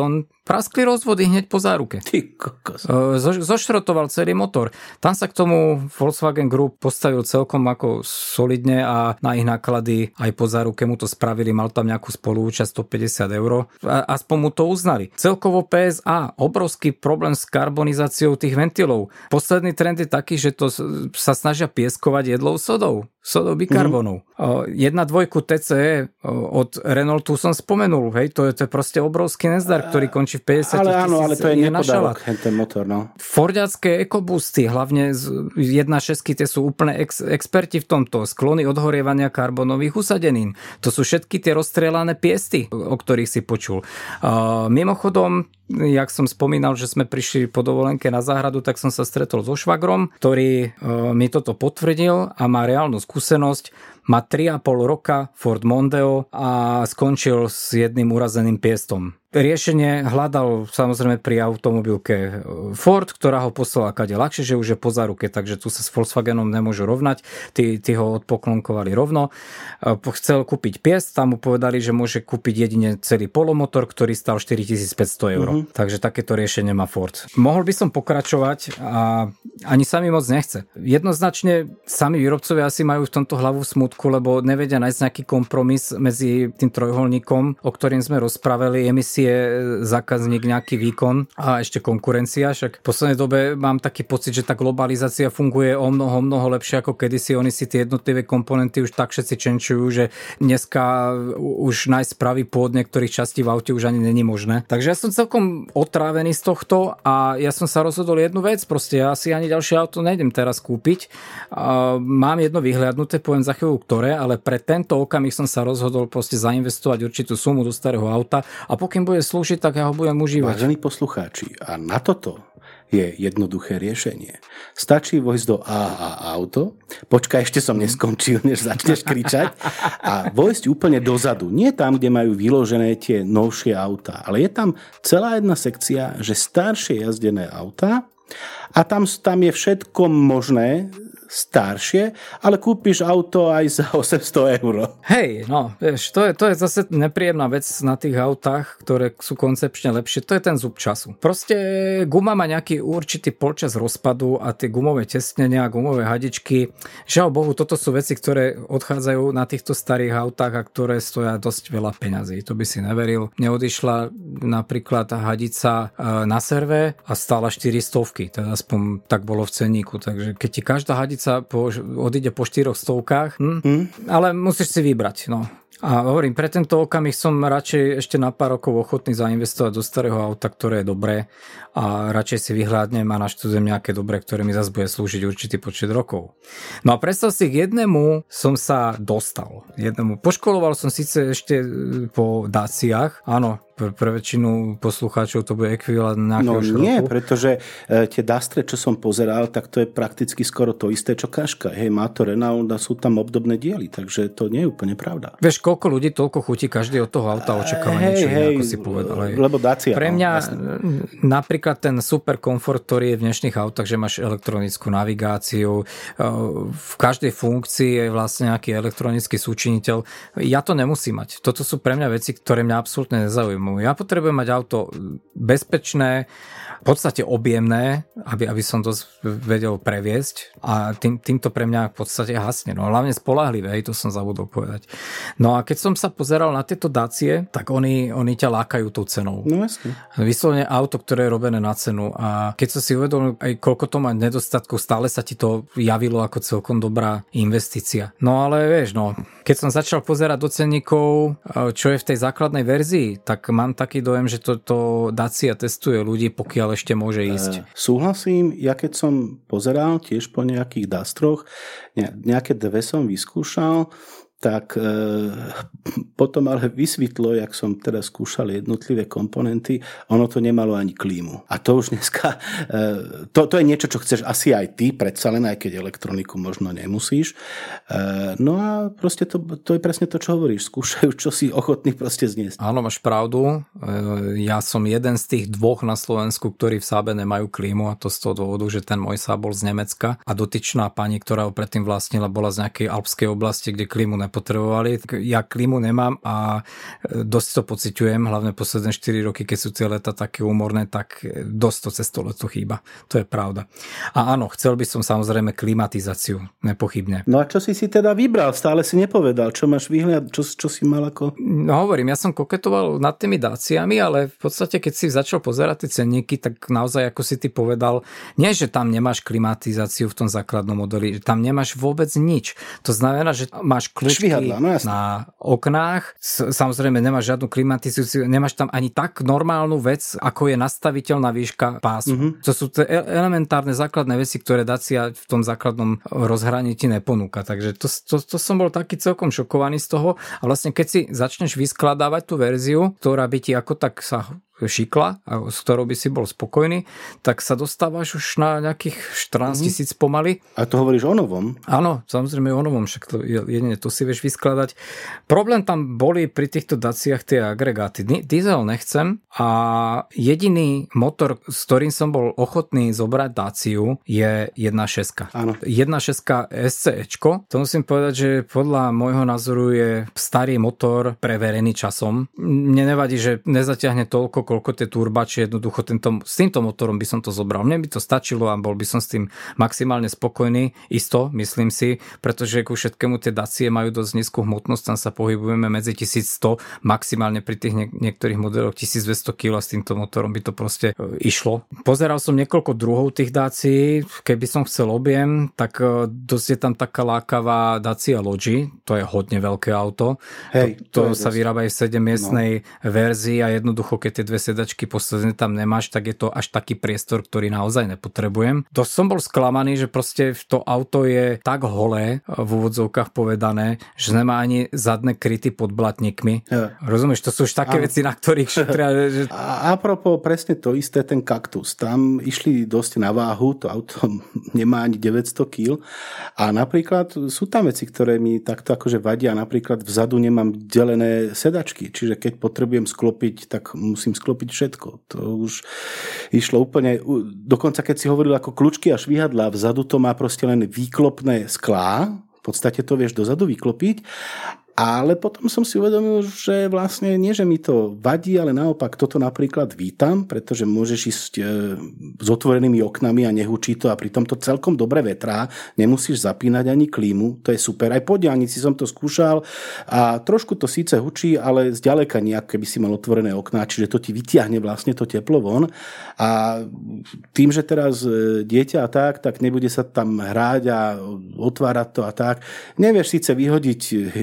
praskli rozvody hneď po záruke. Ty kokos. Zošrotoval celý motor. Tam sa k tomu Volkswagen Group postavil celkom ako solidne a na ich náklady aj po záruke mu to spravili, mal tam nejakú spoluúčasť 150 €. Aspoň mu to uznali. Celkovo PSA, obrovský problém s karbonizáciou tých ventilov. Posledný trend je taký, že to sa snažia pieskovať jedlou sodou bikarbonu. 1.2 TCE od Renaultu som spomenul, hej, to je proste obrovský nezdar, ktorý končí v 50 000. Ale to je nepodávok, ten motor, no. Fordiacké EcoBoosty, hlavne z 1.6, tie sú úplne experti v tomto. Sklony odhorievania karbonových usadenín. To sú všetky tie rozstrieľané piesty, o ktorých si počul. Mimochodom, jak som spomínal, že sme prišli po dovolenke na záhradu, tak som sa stretol so švagrom, ktorý mi toto potvrdil a má reálnu skúsenosť. Má 3,5 roka Ford Mondeo a skončil s jedným urazeným piestom. Riešenie hľadal samozrejme pri automobilke Ford, ktorá ho poslala kade ľahšie, že už je po záruke, takže tu sa s Volkswagenom nemôžu rovnať. Tí ho odpoklonkovali rovno. Chcel kúpiť piest, tam mu povedali, že môže kúpiť jedine celý polomotor, ktorý stal 4500 €. Takže takéto riešenie má Ford. Mohol by som pokračovať a ani sa mi moc nechce. Jednoznačne sami výrobcovia asi majú v tomto hlavu smutku, lebo nevedia nájsť nejaký kompromis medzi tým trojuholníkom, o ktorým sme rozprávali, emisie, zákazník, nejaký výkon a ešte konkurencia. Však v poslednej dobe mám taký pocit, že tá globalizácia funguje o mnoho lepšie ako kedysi. Oni si tie jednotlivé komponenty už tak všetci čenčujú, že dneska už nájsť pravý pôvod niektorých častí v aute už ani není možné. Takže ja som celkom otrávený z tohto a ja som sa rozhodol jednu vec, proste ja si ani ďalšie auto nejdem teraz kúpiť. Mám jedno vyhliadnuté, poviem za chvíľu ktoré, ale pre tento okamih som sa rozhodol proste zainvestovať určitú sumu do starého auta a pokým bude slúžiť, tak ja ho budem užívať. Vážení poslucháči, a na toto je jednoduché riešenie. Stačí vojsť do AA Auto, počkaj, ešte som neskončil, než začneš kričať, a vojsť úplne dozadu. Nie tam, kde majú vyložené tie novšie autá, ale je tam celá jedna sekcia, že staršie jazdené autá a tam je všetko možné, staršie, ale kúpiš auto aj za 800 €. Hej, no, vieš, to je zase nepríjemná vec na tých autách, ktoré sú koncepčne lepšie, to je ten zub času. Proste guma má nejaký určitý polčas rozpadu a tie gumové tesnenia, gumové hadičky, žiaľ Bohu, toto sú veci, ktoré odchádzajú na týchto starých autách a ktoré stoja dosť veľa peňazí. To by si neveril. Mne odišla napríklad hadica na serve a stála 400, teda aspoň tak bolo v cenníku, takže keď ti každá hadica odíde po 400, ale musíš si vybrať, no. A hovorím, pre tento okamih som radšej ešte na pár rokov ochotný zainvestovať do starého auta, ktoré je dobré a radšej si vyhľadnem a naštudujem nejaké dobré, ktoré mi zase bude slúžiť určitý počet rokov. No a predstav si, k jednému som sa dostal. Poškoloval som síce ešte po Daciách, áno, pre väčšinu poslucháčov to bude ekvivalent nejakého šrotu. No nie, pretože tie Dastre, čo som pozeral, tak to je prakticky skoro to isté, čo Kaška. Hej, má to Renault a sú tam obdobné diely, takže to nie je úplne pravda. Vieš, koľko ľudí, toľko chutí, každý od toho auta očakáva niečo iné, ako si povedal. Lebo Dacia. Pre mňa napríklad ten super komfort, ktorý je v dnešných autách, že máš elektronickú navigáciu, v každej funkcii je vlastne nejaký elektronický súčiniteľ. Ja to nemusím mať. Toto sú pre mňa veci, ktoré mňa absolútne nezaujímajú. Ja potrebujem mať auto bezpečné, v podstate objemné, aby som to vedel previesť a týmto pre mňa v podstate hasne. No hlavne spoľahlivé, to som zabudol povedať. No a keď som sa pozeral na tieto Dacie, tak oni ťa lákajú tou cenou. No jasne. Vyslovene auto, ktoré je robené na cenu a keď som si uvedomil aj koľko to má nedostatkov, stále sa ti to javilo ako celkom dobrá investícia. No ale vieš, keď som začal pozerať do cenníkov, čo je v tej základnej verzii, tak mám taký dojem, že to Dacia testuje ľudí, pokiaľ ešte môže ísť. Súhlasím, ja keď som pozeral tiež po nejakých Dastroch, nejaké dve som vyskúšal, tak potom ale vysvetlo, jak som teda skúšal jednotlivé komponenty, ono to nemalo ani klímu. A to už dneska, to je niečo, čo chceš asi aj ty, predsa len aj keď elektroniku možno nemusíš. No a proste to je presne to, čo hovoríš. Skúšajú, čo si ochotný proste zniesť. Áno, máš pravdu. Ja som jeden z tých dvoch na Slovensku, ktorí v Saabe nemajú klímu a to z toho dôvodu, že ten môj Saab bol z Nemecka a dotyčná pani, ktorá ho predtým vlastnila, bola z nejakej alpskej oblasti, kde klímu občania potrebovali. Ja klímu nemám a dosť to pociťujem, hlavne posledné 4 roky, keď sú tie leta také úmorné, tak dosť to cez to leto chýba. To je pravda. A áno, chcel by som samozrejme klimatizáciu, nepochybne. No a čo si teda vybral? Stále si nepovedal. Čo máš výhľad? Čo si mal ako... No hovorím, ja som koketoval nad tými Daciami, ale v podstate, keď si začal pozerať tie cenníky, tak naozaj, ako si ty povedal, nie, že tam nemáš klimatizáciu v tom základnom modeli, že tam nemáš vôbec nič. To znamená, že máš kľúčky na oknách, samozrejme nemáš žiadnu klimatizáciu, nemáš tam ani tak normálnu vec, ako je nastaviteľná výška pásu. To sú tie elementárne základné veci, ktoré Dacia v tom základnom rozhraní ti neponúka. Takže to som bol taký celkom šokovaný z toho. A vlastne keď si začneš vyskladávať tú verziu, ktorá by ti ako tak sa šikla, s ktorou by si bol spokojný, tak sa dostávaš už na nejakých 14 000 pomaly. A to hovoríš o novom? Áno, samozrejme o novom, však to, jedine to si vieš vyskladať. Problém tam boli pri týchto Daciach tie agregáty. Diesel nechcem a jediný motor, s ktorým som bol ochotný zobrať Daciu, je 1.6. Áno. 1.6 SCEčko. To musím povedať, že podľa môjho názoru je starý motor preverený časom. Mne nevadí, že nezatiahne toľko, koľko tie turbače, jednoducho s týmto motorom by som to zobral. Mne by to stačilo a bol by som s tým maximálne spokojný, isto, myslím si, pretože ku všetkému tie Dacie majú dosť nízku hmotnosť, tam sa pohybujeme medzi 1100, maximálne pri tých niektorých modeloch 1200 kg, s týmto motorom by to proste išlo. Pozeral som niekoľko druhov tých Dacií, keby som chcel objem, tak dosť je tam taká lákavá Dacia Logi, to je hodne veľké auto. Hej, to sa vyrába aj v 7-miestnej verzii a jednoducho, keď tie dve sedačky posledne tam nemáš, tak je to až taký priestor, ktorý naozaj nepotrebujem. Dosť som bol sklamaný, že proste to auto je tak holé, v úvodzovkách povedané, že nemá ani zadné kryty pod blatníkmi. Ja. Rozumieš, to sú už také veci, na ktorých šetria. Že... A propos, presne to isté, ten Kaktus. Tam išli dosť na váhu, to auto nemá ani 900 kg a napríklad sú tam veci, ktoré mi takto akože vadia. Napríklad vzadu nemám delené sedačky, čiže keď potrebujem sklopiť, tak musím sklopiť všetko. To už išlo úplne, dokonca keď si hovoril ako kľúčky a švihadlá, vzadu to má proste len výklopné sklá, v podstate to vieš dozadu vyklopiť, ale potom som si uvedomil, že vlastne nie, že mi to vadí, ale naopak toto napríklad vítam, pretože môžeš ísť s otvorenými oknami a nehučí to a pritom to celkom dobre vetrá, nemusíš zapínať ani klímu, to je super. Aj po diaľnici som to skúšal a trošku to síce hučí, ale zďaleka nejak, keby si mal otvorené okná, čiže to ti vytiahne vlastne to teplo von a tým, že teraz dieťa a tak nebude sa tam hrať a otvárať to a tak, nevieš síce vyhodiť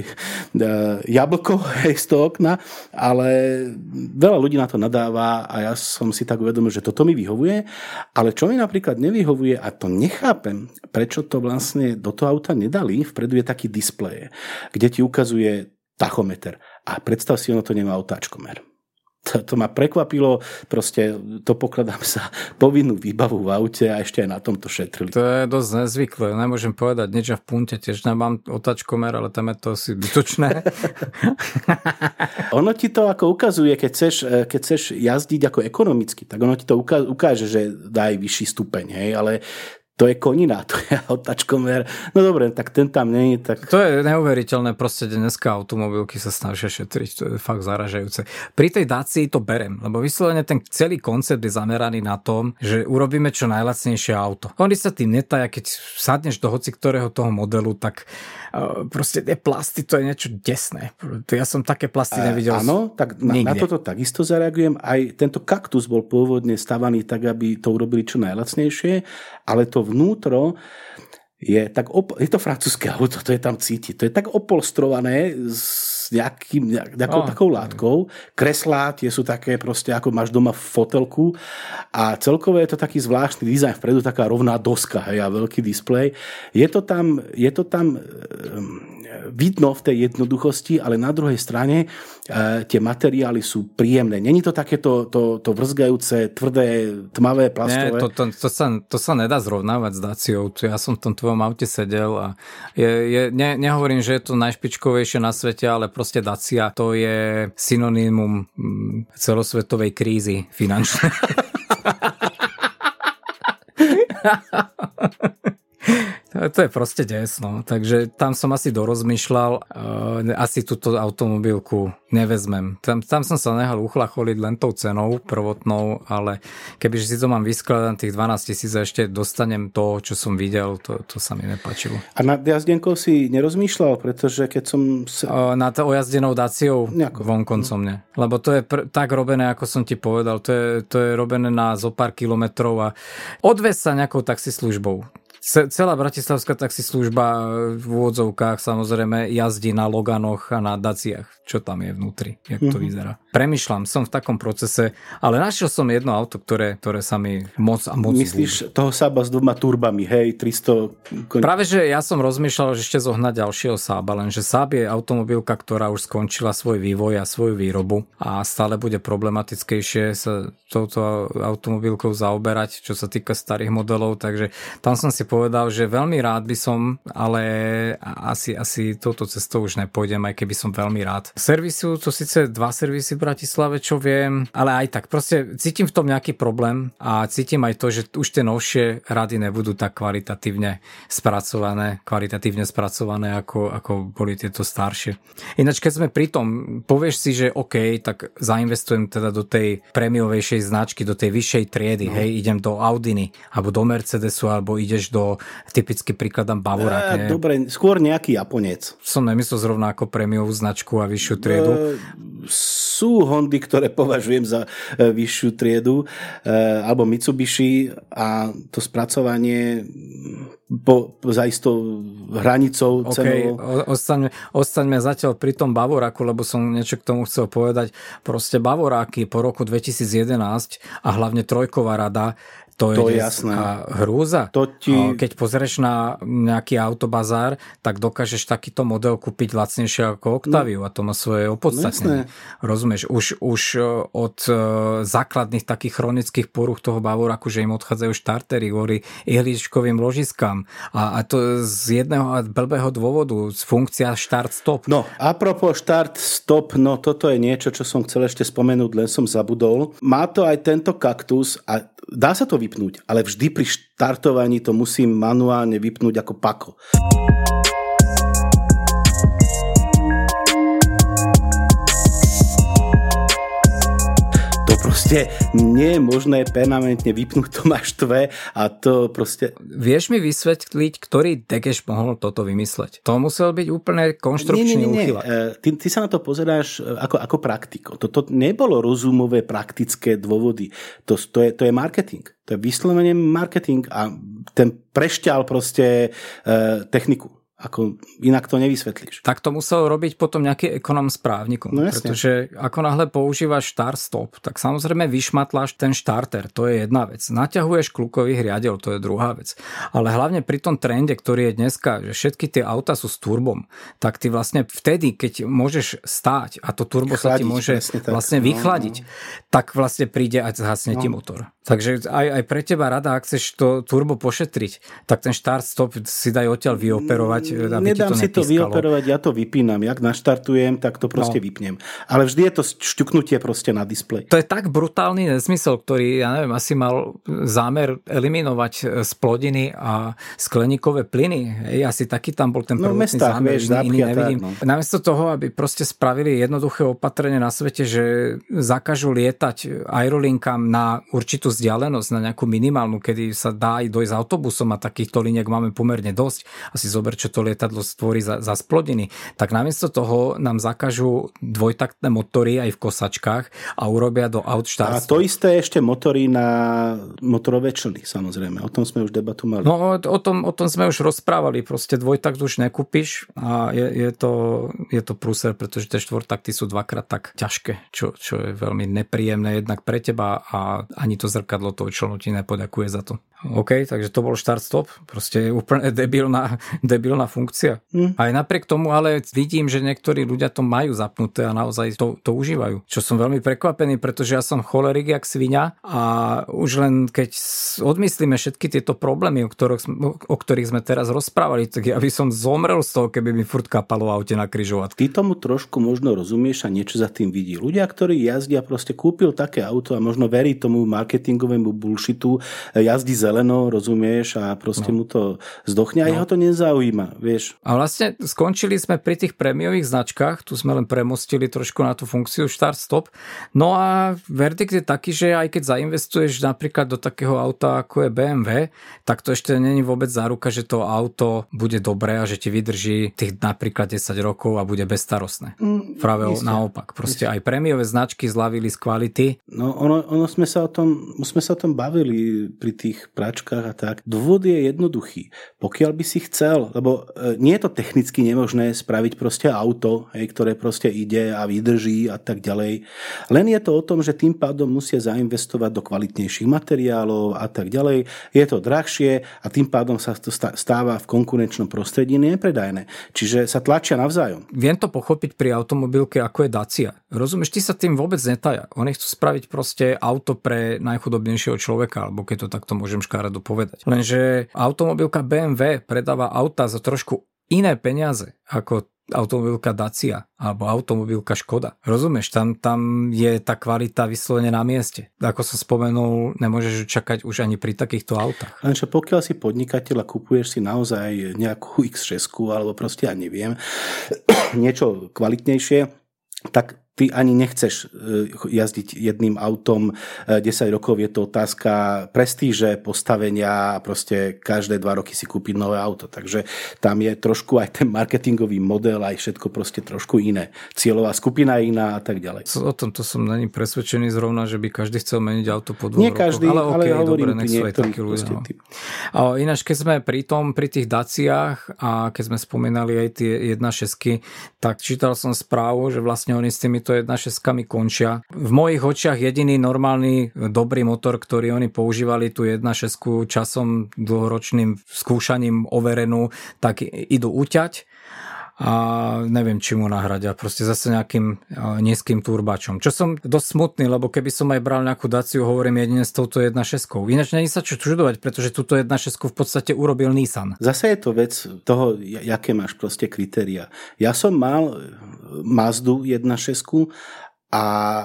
jablko z toho okna, ale veľa ľudí na to nadáva a ja som si tak uvedomil, že toto mi vyhovuje, ale čo mi napríklad nevyhovuje a to nechápem, prečo to vlastne do toho auta nedali, vpredu je taký displej, kde ti ukazuje tachometer a predstav si, ono to nemá otáčkomer. To ma prekvapilo, proste to pokladám za povinnú výbavu v aute a ešte aj na tomto šetrili. To je dosť nezvyklé, nemôžem povedať nič, a v Punte tiež nemám otáčkomer, ale tam je to asi bytočné. Ono ti to ako ukazuje, keď chceš jazdiť ako ekonomicky, tak ono ti to ukáže, že daj vyšší stupeň, hej, ale to je konina, to je otáčkomer. No dobre, tak ten tam nie je. Tak... To je neuveriteľné, proste dneska automobilky sa snažia šetriť, to je fakt zaražajúce. Pri tej Dacii to berem, lebo vyslovene ten celý koncept je zameraný na tom, že urobíme čo najlacnejšie auto. Oni sa tým netaja, keď sadneš do hoci ktorého toho modelu, tak proste tie plasty, to je niečo desné. Ja som také plasty nevidel. Áno, tak na toto takisto zareagujem. Aj tento Kaktus bol pôvodne stavaný tak, aby to urobili čo najlacnejšie, ale to vnútro je to francúzske auto, to je tam cítiť. To je tak opolstrované s nejakou takou látkou. Kreslá, tie sú také proste, ako máš doma v fotelku a celkovo je to taký zvláštny dizajn vpredu, taká rovná doska, hej, a veľký displej. Je to tam vidno v tej jednoduchosti, ale na druhej strane tie materiály sú príjemné. Není to takéto to vrzgajúce, tvrdé, tmavé, plastové. Nie, to sa nedá zrovnávať s Daciou. Ja som v tom tvojom aute sedel a nehovorím, že je to najšpičkovejšie na svete, ale proste Dacia to je synonymum celosvetovej krízy finančnej. To je proste des, no. Takže tam som asi dorozmýšľal, asi túto automobilku nevezmem. Tam som sa nehal uchlacholiť len tou cenou prvotnou, ale kebyže si to mám vyskladať tých 12 000 a ešte dostanem to, čo som videl, to sa mi nepáčilo. A nad jazdenkou si nerozmýšľal, pretože keď som... Nad ojazdenou Daciou vonkoncom ne. Lebo to je tak robené, ako som ti povedal, to je robené na zo pár kilometrov a odvez sa nejakou taxislužbou. Celá bratislavská taxislužba v úvodzovkách samozrejme jazdí na Loganoch a na Daciach. Čo tam je vnútri, jak to vyzerá. Premýšľam, som v takom procese, ale našiel som jedno auto, ktoré sa mi moc Myslíš toho Saaba s 2 turbami, hej, 300... Práve, že ja som rozmýšľal, že ešte zohnať ďalšieho Saaba, lenže Saab je automobilka, ktorá už skončila svoj vývoj a svoju výrobu a stále bude problematickejšie sa touto automobilkou zaoberať, čo sa týka starých modelov, takže tam som si povedal, že veľmi rád by som, ale asi touto cestou už nepôjdem, aj keby som veľmi rád. Servisu, to síce 2 servisy v Bratislave, čo viem, ale aj tak, proste cítim v tom nejaký problém a cítim aj to, že už tie novšie rady nebudú tak kvalitatívne spracované, ako boli tieto staršie. Ináč, keď sme pri tom, povieš si, že OK, tak zainvestujem teda do tej prémiovejšej značky, do tej vyššej triedy, hej, idem do Audiny, alebo do Mercedesu, alebo ideš do, typicky príkladám Bavorák. Dobre, skôr nejaký Japonec. Som nemyslel zrovna ako prémiovú značku a vyššiu triedu. Sú Hondy, ktoré považujem za vyššiu triedu, alebo Mitsubishi a to spracovanie za istou hranicou cenovou. Ostaňme zatiaľ pri tom Bavoráku, lebo som niečo k tomu chcel povedať. Proste Bavoráky po roku 2011 a hlavne trojková rada, to je jasné. Hrúza. Keď pozrieš na nejaký autobazár, tak dokážeš takýto model kúpiť lacnejšie ako Octaviu a to má svoje opodstatnenie. Rozumieš? Už od základných takých chronických poruch toho Bavoráku, že im odchádzajú štartery kvôli ihličkovým ložiskám a to z jedného blbého dôvodu, z funkcia štart-stop. No, apropos štart-stop, no toto je niečo, čo som chcel ešte spomenúť, len som zabudol. Má to aj tento kaktus a dá sa to vypnúť, ale vždy pri štartovaní to musím manuálne vypnúť ako pako. To proste nie je možné permanentne vypnúť, to máš tve a to proste... Vieš mi vysvetliť, ktorý dekeš mohol toto vymysleť? To musel byť úplne konštrukčný úchylak. Ty sa na to pozeráš ako praktiko. Toto nebolo rozumové praktické dôvody. To je marketing. To je vyslovene marketing a ten prešťal proste techniku. Ako inak to nevysvetlíš. Tak to musel robiť potom nejaký ekonom s právnikom. No, pretože ako náhle používaš start-stop, tak samozrejme vyšmatláš ten štarter. To je jedna vec. Naťahuješ kľúkových riadel, to je druhá vec. Ale hlavne pri tom trende, ktorý je dneska, že všetky tie auta sú s turbom, tak ty vlastne vtedy, keď môžeš stáť a to turbo sa ti môže vlastne vychladiť, tak vlastne príde a zhasne ti motor. Takže aj pre teba rada, ak chceš to turbo pošetriť, tak ten start-stop si daj odtiaľ vyoperovať. Nedám si to vyoperovať, ja to vypínam. Jak naštartujem, tak to proste vypnem. Ale vždy je to šťuknutie proste na displej. To je tak brutálny nesmysel, ktorý, ja neviem, asi mal zámer eliminovať splodiny a skleníkové plyny. Asi taký tam bol ten prvotný zámer, iný nevidím. Namiesto toho, aby proste spravili jednoduché opatrenie na svete, že zakážu lietať aerolinkám na určitú vzdialenosť, na nejakú minimálnu, kedy sa dá aj dojsť autobusom a takýchto liniek máme pomerne dosť. Asi zober, čo to lietadlo stvorí za splodiny, tak namiesto toho nám zakážu dvojtaktné motory aj v kosačkách a urobia do aut štart. A to isté ešte motory na motorové člny, samozrejme. O tom sme už debatu mali. No o tom sme už rozprávali. Proste dvojtakt už nekúpiš a je to prúser, pretože tie štvortakty sú dvakrát tak ťažké, čo je veľmi nepríjemné jednak pre teba a ani to zrkadlo toho člnu ti nepoďakuje za to. OK, takže to bol start-stop. Proste je úplne debilná funkcia. Aj napriek tomu, ale vidím, že niektorí ľudia to majú zapnuté a naozaj to užívajú. Čo som veľmi prekvapený, pretože ja som cholerik jak sviňa a už len keď odmyslíme všetky tieto problémy, o ktorých sme teraz rozprávali, tak ja by som zomrel z toho, keby mi furt kapalo aute na križovatke. Ty tomu trošku možno rozumieš a niečo za tým vidí. Ľudia, ktorí jazdia, proste kúpil také auto a možno verí tomu marketingu marketingovému bullshitu, jazdí zeleno, rozumieš, a proste mu to zdochne a jeho to nezaujíma, vieš. A vlastne skončili sme pri tých prémiových značkách, tu sme len premostili trošku na tú funkciu start-stop. No a verdikt je taký, že aj keď zainvestuješ napríklad do takého auta ako je BMW, tak to ešte není vôbec záruka, že to auto bude dobré a že ti vydrží tých napríklad 10 rokov a bude bezstarostné. Práve naopak. Proste aj prémiové značky zľavili z kvality. No ono sme sa o tom bavili pri tých práčkach a tak. Dôvod je jednoduchý. Pokiaľ by si chcel, lebo nie je to technicky nemožné spraviť proste auto, ktoré proste ide a vydrží a tak ďalej. Len je to o tom, že tým pádom musia zainvestovať do kvalitnejších materiálov a tak ďalej. Je to drahšie a tým pádom sa to stáva v konkurenčnom prostredí nepredajné. Čiže sa tlačia navzájom. Viem to pochopiť pri automobilke, ako je Dacia. Rozumieš, ty sa tým vôbec netaja. Oni chcú spraviť proste auto pre najchudobnejšieho človeka, alebo keď to takto môžem škaredo povedať. Lenže automobilka BMW predáva auta za trošku iné peniaze ako automobilka Dacia alebo automobilka Škoda. Rozumieš, tam je tá kvalita vyslovene na mieste. Ako som spomenul, nemôžeš čakať už ani pri takýchto autách. Lenže pokiaľ si podnikateľ a kupuješ si naozaj nejakú X6 alebo proste, ja neviem, niečo kvalitnejšie, tak ty ani nechceš jazdiť jedným autom 10 rokov, je to otázka prestíže, postavenia a proste každé 2 roky si kúpiť nové auto. Takže tam je trošku aj ten marketingový model, aj všetko proste trošku iné. Cieľová skupina iná a tak ďalej. O tomto som není presvedčený zrovna, že by každý chcel meniť auto po 2 Nie každý, rokoch. ale hovorím, dobre, nech sú aj takí ľudia. Ináč, keď sme pri tých Daciách a keď sme spomínali aj tie 1.6, tak čítal som správu, že vlastne oni s týmito 1.6 končia. V mojich očiach jediný normálny dobrý motor, ktorý oni používali, tú 1.6 časom dlhoročným skúšaním overenú, tak idú uťať a neviem, či mu nahradia. Proste zase nejakým nízkym turbačom. Čo som dosť smutný, lebo keby som aj bral nejakú Daciu, hovorím jedine s touto 1.6. Ináč není sa čo čudovať, pretože túto 1.6 v podstate urobil Nissan. Zase je to vec toho, jaké máš proste kritéria. Ja som mal Mazdu 1.6 a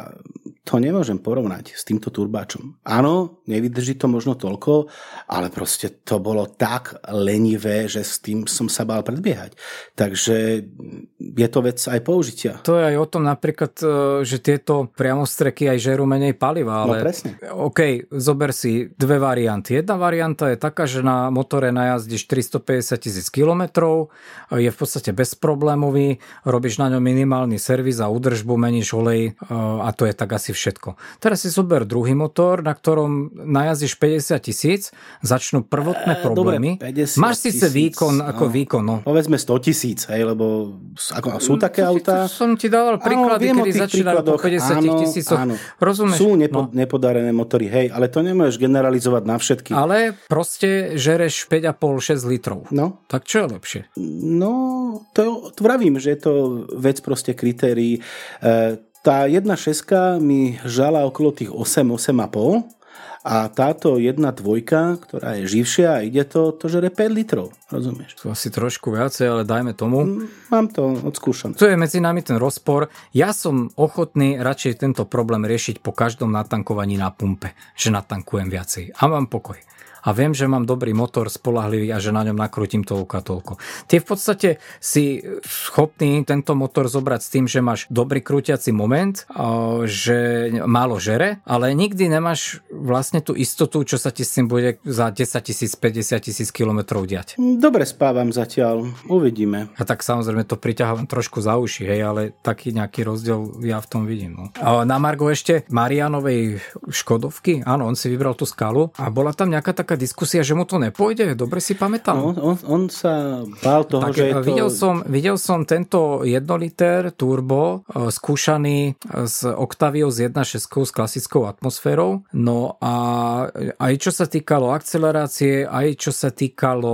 to nemôžem porovnať s týmto turbáčom. Áno, nevydrží to možno toľko, ale proste to bolo tak lenivé, že s tým som sa bál predbiehať. Takže je to vec aj použitia. To je aj o tom napríklad, že tieto priamostreky aj žerú menej paliva, ale no presne. OK, zober si dve varianty. Jedna varianta je taká, že na motore najazdíš 350 000 kilometrov, je v podstate bezproblémový, robíš na ňom minimálny servis a údržbu, meníš olej a to je tak asi všetko. Teraz si zober druhý motor, na ktorom najazdíš 50 000, začnú prvotné problémy. Dobre, máš síce výkon ako výkon. No. Povedzme 100 000, hej, lebo sú také autá. Som ti dával príklady, kedy začínajú po 50 000. Rozumieš? Sú nepodarené motory, hej, ale to nemôžeš generalizovať na všetky. Ale proste žereš 5,5-6 litrov. No. Tak čo je lepšie? No, to vravím, že je to vec proste kritérií. Tá 1.6 mi žala okolo tých 8,5 a táto 1.2, ktorá je živšia a ide to žere 5 litrov, rozumieš? To asi trošku viacej, ale dajme tomu. Mám to odskúšané. To je medzi nami ten rozpor. Ja som ochotný radšej tento problém riešiť po každom natankovaní na pumpe, že natankujem viacej a mám pokoj. A viem, že mám dobrý motor, spoľahlivý a že na ňom nakrútim toľko a toľko. Ty v podstate si schopný tento motor zobrať s tým, že máš dobrý krútiaci moment, že málo žere, ale nikdy nemáš vlastne tú istotu, čo sa ti s tým bude za 10 000, 50 000 kilometrov diať. Dobre spávam zatiaľ, uvidíme. A tak samozrejme to priťahujem trošku za uši, hej, ale taký nejaký rozdiel ja v tom vidím. No. A na margo ešte Marianovej Škodovky, áno, on si vybral tú Skalu a bola tam nejaká taká diskusia, že mu to nepôjde, dobre si pamätám. No, on sa bál toho, tak, že je to... Videl som tento 1 liter turbo skúšaný s Octaviou z 1.6 s klasickou atmosférou. No a aj čo sa týkalo akcelerácie, aj čo sa týkalo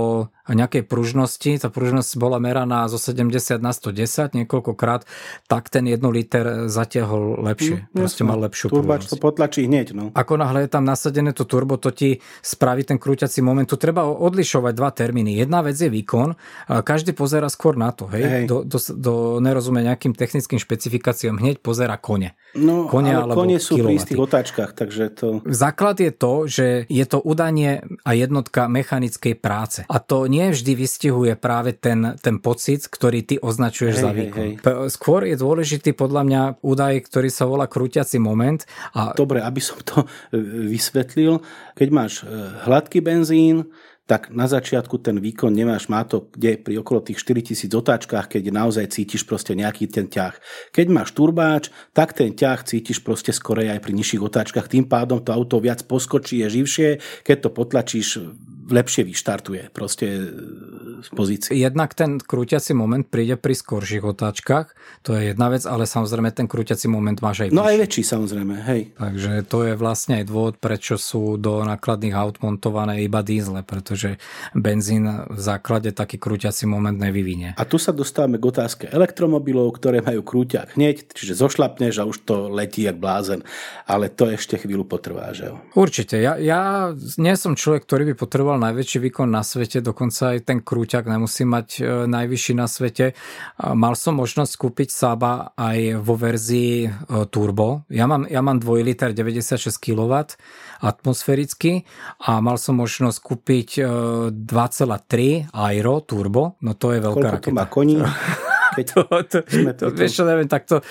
nejakej pružnosti, tá pružnosť bola meraná zo 70 na 110 niekoľkokrát, tak ten 1 liter zatiahol lepšie. Proste mal lepšiu turbač pružnosť. to potlačí hneď. No. Ako náhle je tam nasadené to turbo, to ti spraví ten krúťací moment. Tu treba odlišovať dva termíny. Jedna vec je výkon, každý pozerá skôr na to. Hej? Nerozumie nejakým technickým špecifikáciám, hneď pozerá kone. No, ale kone sú pri istých otáčkach, takže to... Základ je to, že je to udanie a jednotka mechanickej práce. A to nie vždy vystihuje práve ten pocit, ktorý ty označuješ za výkon. Skôr je dôležitý podľa mňa údaj, ktorý sa volá krúťací moment. Dobre, aby som to vysvetlil, keď máš hladký benzín, tak na začiatku ten výkon nemáš, má to kde pri okolo tých 4000 otáčkach, keď naozaj cítiš proste nejaký ten ťah. Keď máš turbáč, tak ten ťah cítiš proste skorej aj pri nižších otáčkach, tým pádom to auto viac poskočí, je živšie, keď to potlačíš, lepšie vyštartuje proste z pozície. Jednak ten krúťací moment príde pri skorších otáčkach, to je jedna vec, ale samozrejme ten krúťací moment máš aj vyšší. No aj väčší samozrejme, hej. Takže to je vlastne aj dôvod, prečo sú do nákladných aut montované iba dízle, pretože benzín v základe taký krúťací moment nevyvinie. A tu sa dostávame k otázke elektromobilov, ktoré majú krúťak hneď, čiže zošlapneš a už to letí jak blázen, ale to ešte chvíľu potrvá, že jo? Určite. Ja nie som človek, ktorý by potreboval najväčší výkon na svete, dokonca aj ten krúťak nemusí mať najvyšší na svete. Mal som možnosť kúpiť Saaba aj vo verzii turbo. Ja mám 2 liter 96 kW atmosféricky a mal som možnosť kúpiť 2,3 Aero turbo. No to je veľká raketa. Koľko to má koní? Vieš čo, neviem, tak to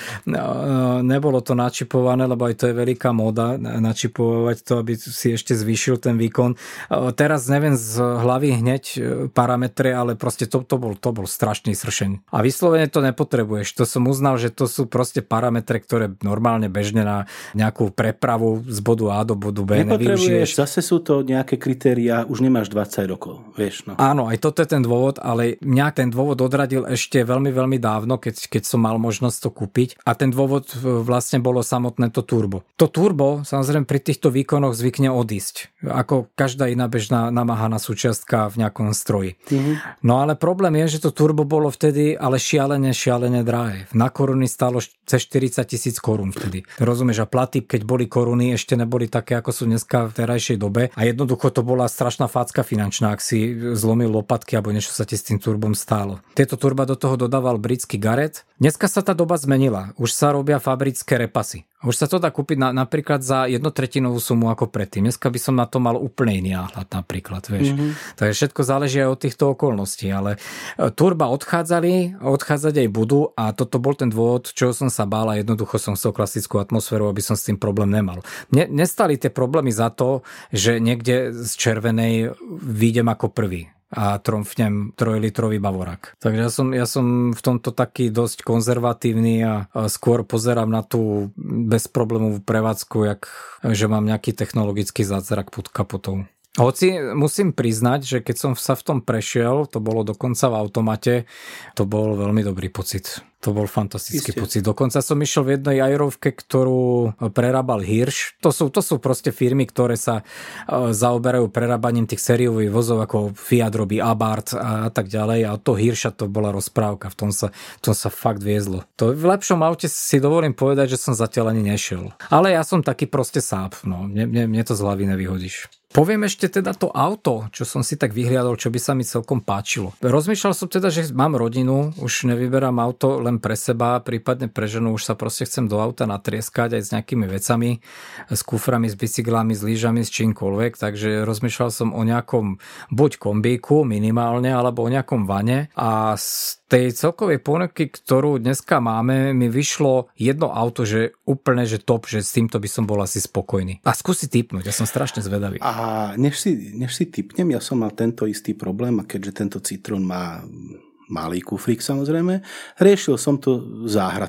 nebolo to načipované, lebo aj to je veľká móda načipovať to, aby si ešte zvýšil ten výkon. Teraz neviem z hlavy hneď parametre, ale proste to bol strašný sršeň. A vyslovene to nepotrebuješ. To som uznal, že to sú proste parametre, ktoré normálne bežne na nejakú prepravu z bodu A do bodu B nevyužiješ. Zase sú to nejaké kritériá, už nemáš 20 rokov, vieš. No. Áno, aj toto je ten dôvod, ale mňa ten dôvod odradil ešte veľmi, veľmi dávno, keď som mal možnosť to kúpiť. A ten dôvod vlastne bolo samotné to turbo. To turbo, samozrejme, pri týchto výkonoch zvykne odísť. Ako každá iná bežná namáhaná súčiastka v nejakom stroji. Mm-hmm. No ale problém je, že to turbo bolo vtedy ale šialene drahé. Na koruny stálo cez 40 000 korún vtedy. Rozumieš, a platy, keď boli koruny, ešte neboli také, ako sú dneska v terajšej dobe. A jednoducho to bola strašná facka finančná, ak si zlomil lopatky alebo niečo sa ti s tým turbom stálo. Tieto turba do toho dodával britský Garrett. Dneska sa tá doba zmenila. Už sa robia fabrické repasy. Už sa to dá kúpiť napríklad za 1/3 sumu ako predtým. Dneska by som na to mal úplne iný náhľad napríklad, vieš. Mm-hmm. Takže všetko záleží aj od týchto okolností, ale turba odchádzať aj budú a toto bol ten dôvod, čoho som sa bál a jednoducho som chcel klasickú atmosféru, aby som s tým problém nemal. Nestali tie problémy za to, že niekde z červenej výjdem ako prvý a tromfnem 3-litrový Bavorak. Takže ja som v tomto taký dosť konzervatívny a skôr pozerám na tú bezproblémovú prevádzku, že mám nejaký technologický zázrak pod kapotou. Hoci musím priznať, že keď som sa v tom prešiel, to bolo dokonca v automate, to bol veľmi dobrý pocit. To bol fantastický pocit. Dokonca som išiel v jednej Aerovke, ktorú prerábal Hirsch. To sú proste firmy, ktoré sa zaoberajú prerábaním tých sériových vozov, ako Fiat robí Abarth a tak ďalej. A od toho Hirscha to bola rozprávka. V tom sa fakt viezlo. To v lepšom aute si dovolím povedať, že som zatiaľ ani nešiel. Ale ja som taký proste Saab. No. Mne to z hlavy nevyhodíš. Poviem ešte teda to auto, čo som si tak vyhliadol, čo by sa mi celkom páčilo. Rozmýšľal som teda, že mám rodinu, už nevyberám auto len pre seba, prípadne pre ženu, už sa proste chcem do auta natrieskať aj s nejakými vecami, s kuframi, s bicyklami, s lyžami, s čímkoľvek, takže rozmýšľal som o nejakom buď kombíku minimálne, alebo o nejakom vane a z tej celkovej ponuky, ktorú dneska máme, mi vyšlo jedno auto, že úplne, že top, že s týmto by som bol asi spokojný. A skúsi tipnúť, ja som strašne zvedavý. A než si tipnem, ja som mal tento istý problém a keďže tento Citroen má malý kufrík samozrejme, riešil som to záhradkou.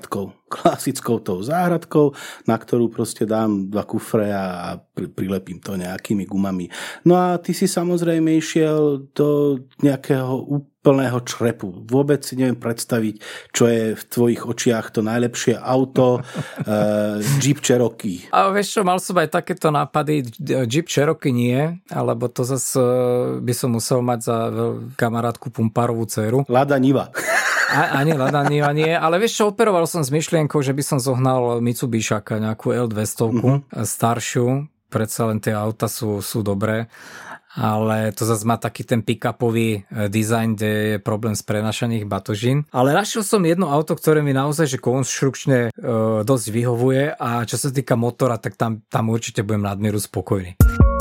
klasickou tou záhradkou, na ktorú proste dám 2 kufre a prilepím to nejakými gumami. No a ty si samozrejme išiel do nejakého úplného črepu. Vôbec si neviem predstaviť, čo je v tvojich očiach to najlepšie auto, Jeep Cherokee. A vieš čo, mal som aj takéto nápady. Jeep Cherokee nie, alebo to zase by som musel mať za kamarátku pumpárovú dceru. Lada Niva. Ani Lada Niva nie, ale vieš čo, operoval som s myšlienkou, že by som zohnal Mitsubishaka, nejakú L200, staršiu, predsa len tie auta sú dobré, ale to zase má taký ten pick-upový dizajn, kde je problém s prenášaním batožín. Ale našiel som jedno auto, ktoré mi naozaj že konštrukčne dosť vyhovuje a čo sa týka motora, tak tam určite budem nadmieru spokojný.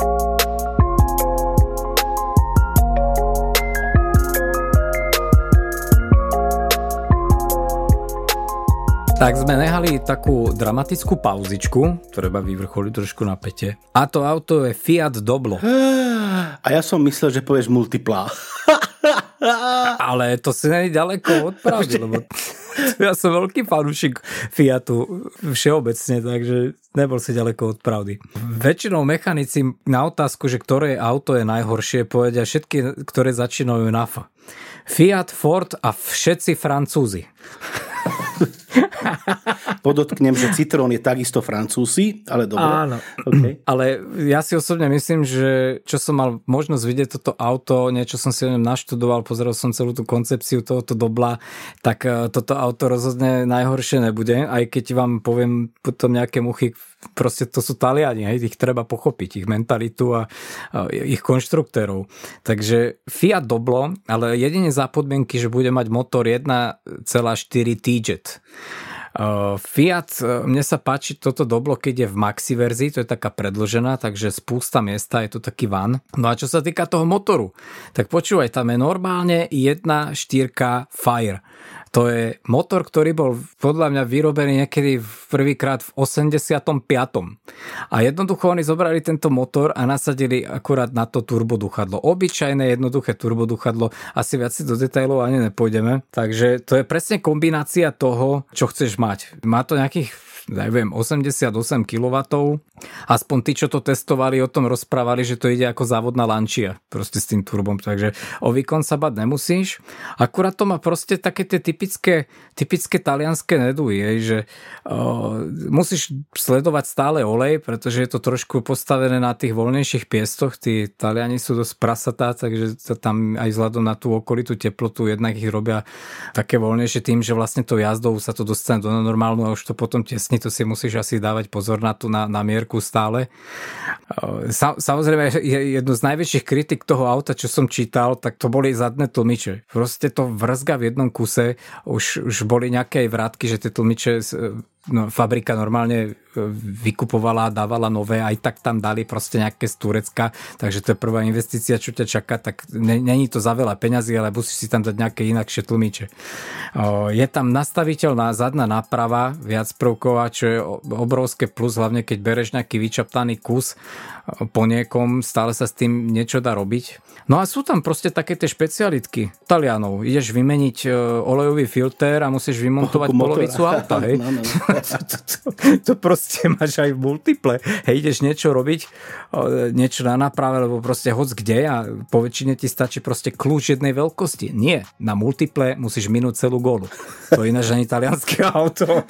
Tak sme nehali takú dramatickú pauzičku, treba vyvrcholiť trošku napätie. A to auto je Fiat Doblo. A ja som myslel, že povieš Multipla. Ale to si nie je ďaleko od pravdy, lebo ja som veľký fanúšik Fiatu všeobecne, takže nebol si ďaleko od pravdy. Väčšinou mechanici na otázku, že ktoré auto je najhoršie, povedia všetky, ktoré začínajú na F. Fiat, Ford a všetci Francúzi. Podotknem, že Citroën je takisto Francúzi, ale dobre. Áno, okay. Ale ja si osobne myslím, že čo som mal možnosť vidieť toto auto, niečo som si o ňom naštudoval, pozeral som celú tú koncepciu tohoto Dobla, tak toto auto rozhodne najhoršie nebude, aj keď vám poviem potom nejaké muchy, proste to sú Taliani, ich treba pochopiť, ich mentalitu a ich konštruktérov. Takže Fiat Doblo, ale jedine za podmienky, že bude mať motor 1,4 T-Jet. Fiat, mne sa páči toto Doblo, keď je v maxi verzii, to je taká predĺžená, takže spústa miesta, je to taký van. No a čo sa týka toho motoru, tak počúvaj, tam je normálne 1.4 Fire. To je motor, ktorý bol podľa mňa vyrobený niekedy prvýkrát v 85. A jednoducho oni zobrali tento motor a nasadili akurát na to turboduchadlo. Obyčajné jednoduché turboduchadlo. Asi viac si do detailov ani nepôjdeme. Takže to je presne kombinácia toho, čo chceš mať. Má to nejakých 88 kW. Aspoň tí, čo to testovali, o tom rozprávali, že to ide ako závodná Lancia proste s tým turbom, takže o výkon sa bať nemusíš. Akurát to má proste také tie typické talianské neduhy, že musíš sledovať stále olej, pretože je to trošku postavené na tých voľnejších piestoch. Tí Taliani sú dosť prasatá, takže tam aj vzhľadom na tú okolitú teplotu jednak ich robia také voľnejšie tým, že vlastne to jazdou sa to dostane do normálnu a už to potom tesní, to si musíš asi dávať pozor na tú na mierku stále. Samozrejme, jednu z najväčších kritik toho auta, čo som čítal, tak to boli zadné tlmiče. Proste to vrzga v jednom kuse, už boli nejaké vrátky, že tie tlmiče fabrika normálne vykupovala a dávala nové, aj tak tam dali proste nejaké z Turecka, takže to je prvá investícia, čo ťa čaká, tak není to za veľa peňazí, ale musíš si tam dať nejaké inakšie tlmiče. Je tam nastaviteľná zadná náprava, viac prvková, čo je obrovské plus, hlavne keď bereš nejaký vyčaptaný kus po niekom, stále sa s tým niečo dá robiť. No a sú tam proste také tie špecialitky Talianov. Ideš vymeniť olejový filter a musíš vymontovať polovicu auta, hej? No. To proste máš aj v multiple. Hej, ideš niečo robiť, niečo na náprave, lebo proste hoc kde a po väčšine ti stačí proste kľúč jednej veľkosti. Nie, na multiple musíš minúť celú gólu. To je ináč ani talianské auto.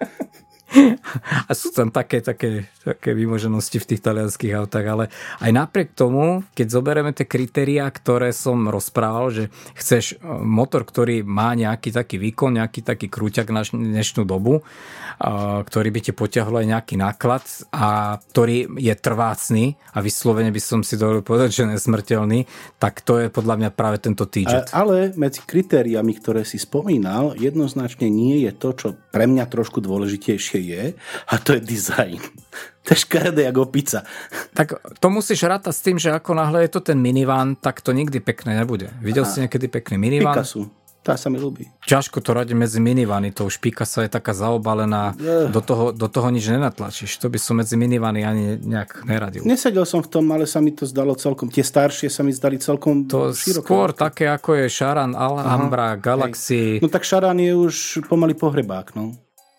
A sú tam také vymoženosti v tých talianských autách, ale aj napriek tomu, keď zoberieme tie kritériá, ktoré som rozprával, že chceš motor, ktorý má nejaký taký výkon, nejaký taký krúťak na dnešnú dobu, ktorý by ti potiahol aj nejaký náklad a ktorý je trvácný a vyslovene by som si dovolil povedať, že nesmrteľný, tak to je podľa mňa práve tento T-Jet. Ale medzi kritériami, ktoré si spomínal, jednoznačne nie je to, čo pre mňa trošku dôležitejšie je, a to je dizajn. To je škaredé ako pizza. Tak to musíš rátať s tým, že ako náhle je to ten minivan, tak to nikdy pekné nebude. Videl si niekedy pekný minivan? Picasso. Tá sa mi ľúbi. Ťažko to radi medzi minivany, to už Picasso je taká zaobalená, do toho nič nenatlačíš. To by som medzi minivany ani nejak neradil. Nesedel som v tom, ale sa mi to zdalo celkom, tie staršie sa mi zdali celkom to široko. Skôr také, ako je Charan, Alhambra, Galaxy. Hej. No tak Charan je už pomaly pohrebák, no.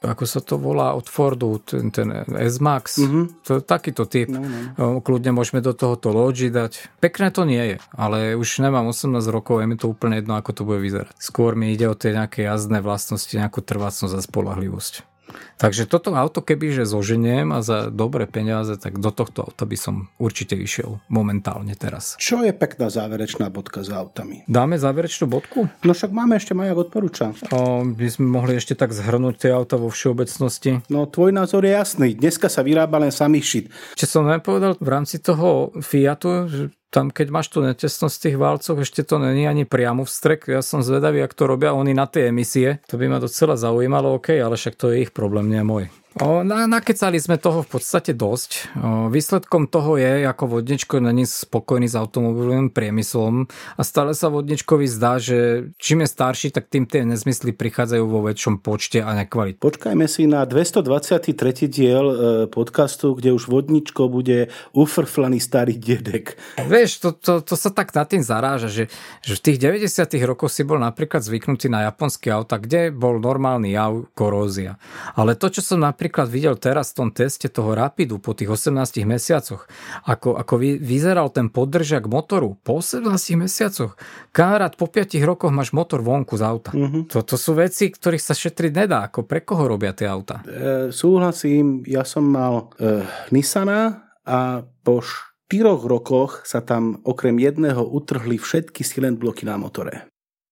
ako sa to volá od Fordu, ten S-Max, to je takýto typ. Kľudne môžeme do tohoto Logi dať. Pekné to nie je, ale už nemám 18 rokov, je mi to úplne jedno, ako to bude vyzerať. Skôr mi ide o tie nejaké jazdné vlastnosti, nejakú trvácnosť a spoľahlivosť. Takže toto auto, kebyže zoženiem a za dobré peniaze, tak do tohto auta by som určite išiel momentálne teraz. Čo je pekná záverečná bodka s autami? Dáme záverečnú bodku? No však máme ešte Majak odporúča. By sme mohli ešte tak zhrnúť tie auta vo všeobecnosti. No tvoj názor je jasný. Dneska sa vyrába len samý šit. Čo som nepovedal v rámci toho Fiatu, že tam keď máš tú netesnosť tých válcov, ešte to není ani priamo vstrek. Ja som zvedavý, jak to robia oni na tie emisie. To by ma docela zaujímalo, ale však to je ich problém, nie môj. Nakecali sme toho v podstate dosť. Výsledkom toho je, ako Vodničko není spokojný s automobilovým priemyslom a stále sa Vodničkovi zdá, že čím je starší, tak tým tie nezmysly prichádzajú vo väčšom počte a nekvalitne. Počkajme si na 223. diel podcastu, kde už Vodničko bude ufrflaný starý dedek. Vieš, to sa tak nad tým zaráža, že v tých 90. rokoch si bol napríklad zvyknutý na japonské auta, kde bol normálny jav korózia. Ale to, čo som napríklad videl teraz v tom teste toho Rapidu po tých 18 mesiacoch, ako vyzeral ten podržak motoru po 18 mesiacoch. Kamarát, po 5 rokoch máš motor vonku z auta. To sú veci, ktorých sa šetriť nedá. Ako pre koho robia tie auta? Súhlasím, ja som mal Nissana a po 4 rokoch sa tam okrem jedného utrhli všetky silent bloky na motore.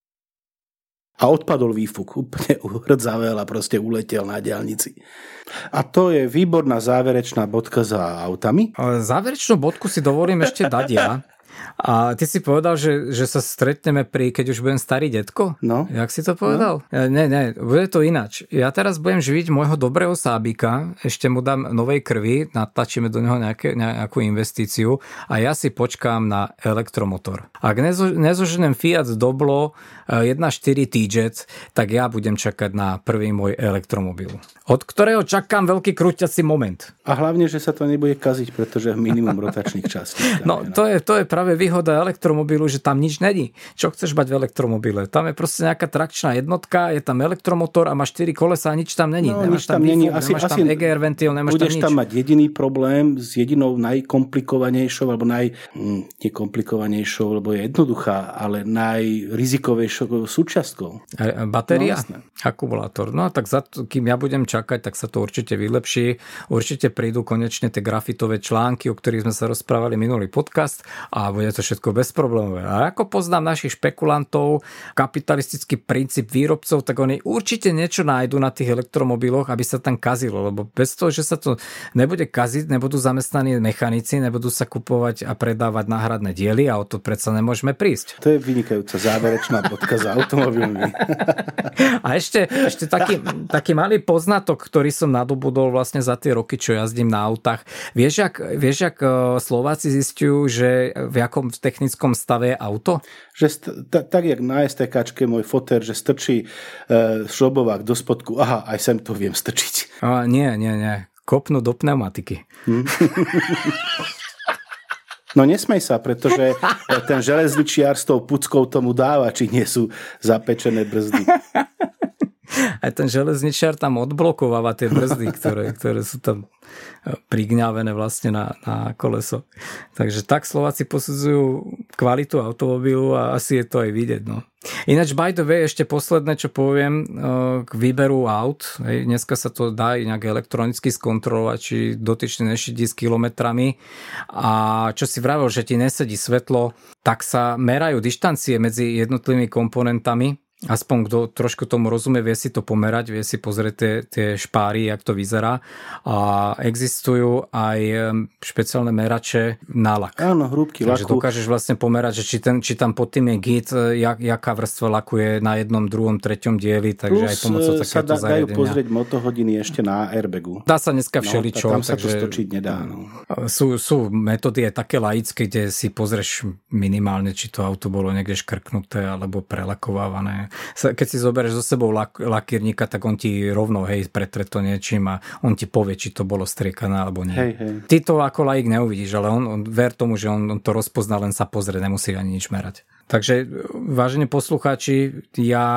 A odpadol výfuk, úplne uhrdzavел a proste uletel na diaľnici. A to je výborná záverečná bodka za autami. Záverečnú bodku si dovolím ešte dať ja. A ty si povedal, že sa stretneme keď už budem starý detko? No. Jak si to povedal? No. Nie, bude to ináč. Ja teraz budem živiť môjho dobrého sábika, ešte mu dám novej krvi, natlačíme do neho nejakú investíciu a ja si počkám na elektromotor. Ak nezoženem Fiat Doblo 1.4 T-Jet, tak ja budem čakať na prvý môj elektromobil, od ktorého čakám veľký krúťací moment. A hlavne, že sa to nebude kaziť, pretože minimum rotačných častí. No, to je práve výhoda elektromobilu, že tam nič není. Čo chceš mať v elektromobile? Tam je proste nejaká trakčná jednotka, je tam elektromotor a máš 4 kolesa a nič tam není. No, nemáš tam výfuk, nemáš tam EGR ventil, nemáš tam nič. Budeš tam mať jediný problém s jedinou najkomplikovanejšou, alebo nekomplikovanejšou, lebo je jednoduchá, ale najrizikovejšou súčiastkou. Batéria? No, akumulátor. No a tak kým ja budem čakať, tak sa to určite vylepší. Určite prídu konečne tie grafitové články, o ktorých sme sa rozprávali minulý podcast a bude to všetko bezproblémové. A ako poznám našich špekulantov, kapitalistický princíp výrobcov, tak oni určite niečo nájdu na tých elektromobiloch, aby sa tam kazilo, lebo bez toho, že sa to nebude kaziť, nebudú zamestnaní mechanici, nebudú sa kupovať a predávať náhradné diely a o to predsa nemôžeme prísť. To je vynikajúca záverečná bodka za automobilmi. A ešte taký malý poznatok, ktorý som nadobudol vlastne za tie roky, čo jazdím na autách. Vieš, ak Slováci zistujú, že v jakom technickom stave je auto? Že tak, jak na STKčke môj foter, že strčí šrobovák do spodku. Aha, aj sem to viem strčiť. Nie. Kopnú do pneumatiky. No nesmej sa, pretože ten železničiar s tou puckou tomu dáva, či nie sú zapečené brzdy. Aj ten železničiar tam odblokováva tie brzdy, ktoré sú tam prigňavené vlastne na koleso. Takže tak Slováci posudzujú kvalitu automobilu a asi je to aj vidieť. No. Ináč, by the way, ešte posledné, čo poviem k výberu aut. Dneska sa to dá nejak elektronicky skontrolovať, či dotyčný nešidí s kilometrami. A čo si vravel, že ti nesedí svetlo, tak sa merajú dištancie medzi jednotlivými komponentami. Aspoň kto trošku tomu rozumie, vie si to pomerať, vie si pozrieť tie špáry, jak to vyzerá. A existujú aj špeciálne merače na lak. Áno, hrúbky laku. Takže dokážeš vlastne pomerať, že či tam pod tým je git, jaká vrstva laku je na 1., 2., 3. dieli, takže plus aj pomocou takéto zariadenia. Dajú pozrieť motohodiny ešte na airbagu. Dá sa dneska všeličo. Tam sa to stočiť nedá. No. Sú metódy aj také laické, kde si pozrieš minimálne, či to auto bolo niekde škrknuté alebo prelakovávané. Keď si zoberieš so sebou lakírnika, tak on ti rovno pretre to niečím a on ti povie, či to bolo striekané alebo nie. Hej. Ty to ako laik neuvidíš, ale on ver tomu, že on to rozpozná, len sa pozrie, nemusí ani nič merať. Takže, vážení poslucháči, ja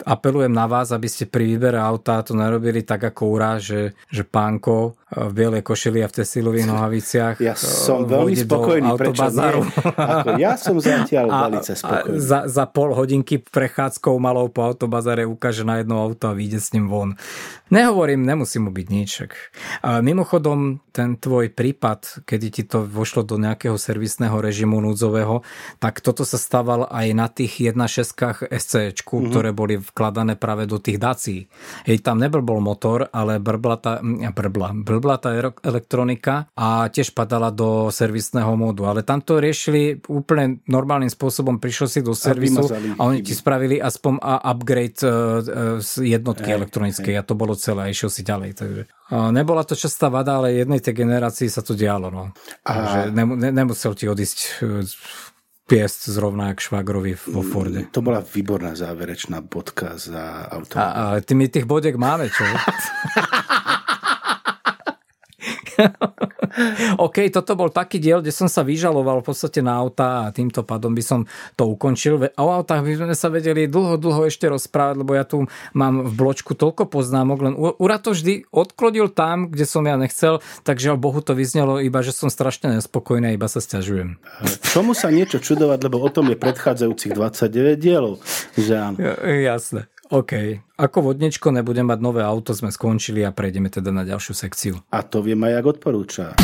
apelujem na vás, aby ste pri výbere auta to narobili tak ako Ura, že pánko v bielej košeli a v textilových nohaviciach. Ja som veľmi spokojný, prečo nie? Ja som zatiaľ veľmi spokojný. Za pol hodinky prechádzkou malou po autobazare ukáže na jedno auto a vyjde s ním von. Nehovorím, nemusí mu byť nič. Mimochodom, ten tvoj prípad, kedy ti to vošlo do nejakého servisného režimu núdzového, tak toto sa stával aj na tých 1.6 SC-čku, ktoré boli vkladané práve do tých dací. Tam neblbol motor, ale blbla tá elektronika a tiež padala do servisného módu. Ale tam to riešili úplne normálnym spôsobom. Prišiel si do servisu a oni ti spravili aspoň upgrade z jednotky elektronickej a to bolo celé a išiel si ďalej. Takže nebola to častá vada, ale jednej tej generácii sa to dialo. No. Takže nemusel ti odísť piesť zrovna jak švagrovi vo Forde. To bola výborná záverečná bodka za auto. A my tých bodek máme, čo? OK, toto bol taký diel, kde som sa vyžaloval v podstate na auta a týmto pádom by som to ukončil. O autách by sme sa vedeli dlho ešte rozprávať, lebo ja tu mám v bločku toľko poznámok, len Ura to vždy odklonil tam, kde som ja nechcel, takže Bohu to vyznelo iba, že som strašne nespokojný a iba sa sťažujem. Čomu sa niečo čudovať, lebo o tom je predchádzajúcich 29 dielov. Že áno. Jasné. OK. Ako vodničko nebudem mať nové auto, sme skončili a prejdeme teda na ďalšiu sekciu. A to vie Majak odporúča.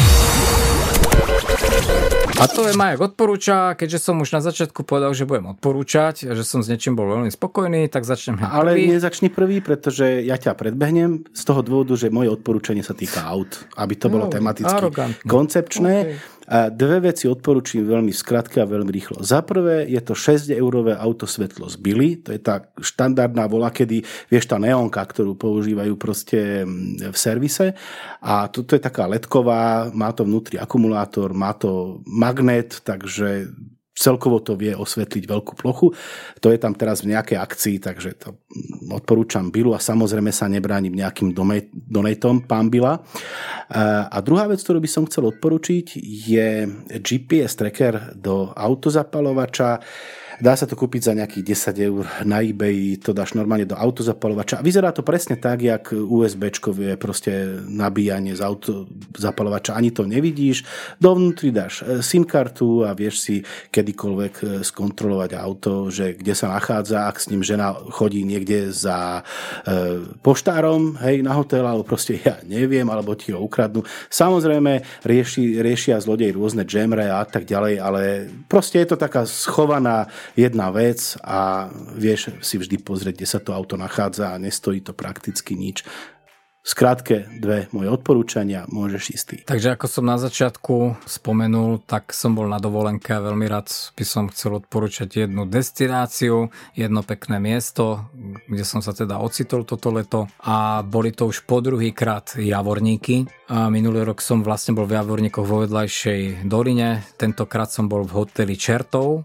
A to je Majak odporúča, keďže som už na začiatku povedal, že budem odporúčať, že som s niečím bol veľmi spokojný, tak začnem prvý. Ale nezačni prvý, pretože ja ťa predbehnem z toho dôvodu, že moje odporúčanie sa týka aut, aby to bolo tematicky koncepčné. Okay. A dve veci odporúčim veľmi skratke a veľmi rýchlo. Za prvé je to 6-eurové auto svetlo z Billy, to je tá štandardná volakedy, vieš, tá neonka, ktorú používajú proste v servise. A toto je taká ledková, má to vnútri akumulátor, má to magnet, takže celkovo to vie osvetliť veľkú plochu. To je tam teraz v nejakej akcii, takže to odporúčam Billu a samozrejme sa nebránim nejakým donatom pán Billa. A druhá vec, ktorú by som chcel odporúčiť, je GPS tracker do autozapalovača. Dá sa to kúpiť za nejakých 10 eur na eBay, to dáš normálne do autozapalovača. A vyzerá to presne tak, jak USB-čkové proste nabíjanie z autozapalovača. Ani to nevidíš. Dovnútri dáš SIM-kartu a vieš si kedykoľvek skontrolovať auto, že kde sa nachádza, ak s ním žena chodí niekde za poštárom, hej, na hotel, alebo proste ja neviem, alebo ti ho ukradnú. Samozrejme, riešia zlodej rôzne džemre a tak ďalej, ale proste je to taká schovaná jedna vec a vieš si vždy pozrieť, kde sa to auto nachádza a nestojí to prakticky nič. Skrátke, dve moje odporúčania, môžeš ísť. Takže ako som na začiatku spomenul, tak som bol na dovolenke a veľmi rád by som chcel odporúčať jednu destináciu, jedno pekné miesto, kde som sa teda ocitol toto leto a boli to už po druhýkrát Javorníky. A minulý rok som vlastne bol v Javorníkoch vo vedľajšej doline, tentokrát som bol v hoteli Čertov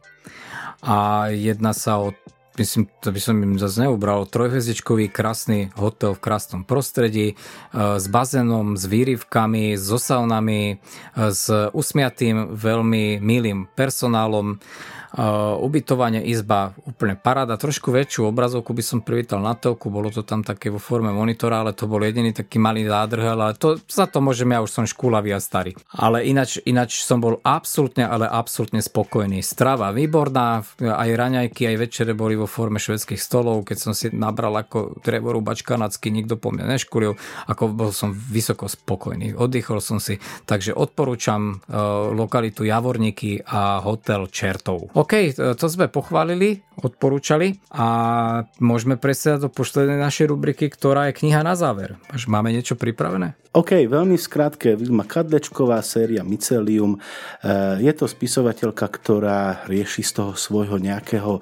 a jedná sa o, myslím, to by som im zase neubral, trojhviezdičkový krásny hotel v krásnom prostredí s bazénom, s výrivkami, so saunami, s usmiatým, veľmi milým personálom. Ubytovanie, izba, úplne paráda. Trošku väčšiu obrazovku by som privítal na telku, bolo to tam také vo forme monitora, ale to bol jediný taký malý zádrhel, ale to, za to môžem, ja už som škúlavý a starý. Ale ináč som bol absolútne spokojný. Strava výborná, aj raňajky, aj večere boli vo forme švédskych stolov, keď som si nabral ako drevorúbač kanadský, nikto po mne neškulil, ako bol som vysoko spokojný. Oddychol som si, takže odporúčam lokalitu Javorníky a hotel Čertov. OK, to sme pochválili, odporúčali a môžeme presiať do poslednej našej rubriky, ktorá je kniha na záver. Máme niečo pripravené? OK, veľmi skrátke, Vilma Kadlečková, séria Mycelium. Je to spisovateľka, ktorá rieši z toho svojho nejakého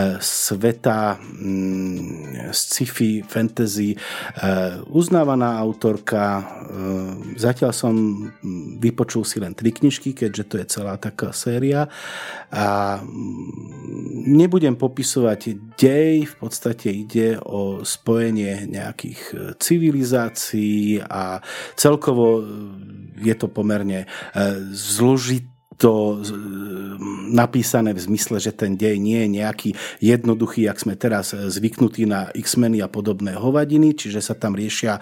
sveta sci-fi, fantasy. Uznávaná autorka. Zatiaľ som vypočul si len 3 knižky, keďže to je celá taká séria. A nebudem popisovať dej, v podstate ide o spojenie nejakých civilizácií a celkovo je to pomerne zložito napísané v zmysle, že ten dej nie je nejaký jednoduchý, jak sme teraz zvyknutí na X-meny a podobné hovadiny, čiže sa tam riešia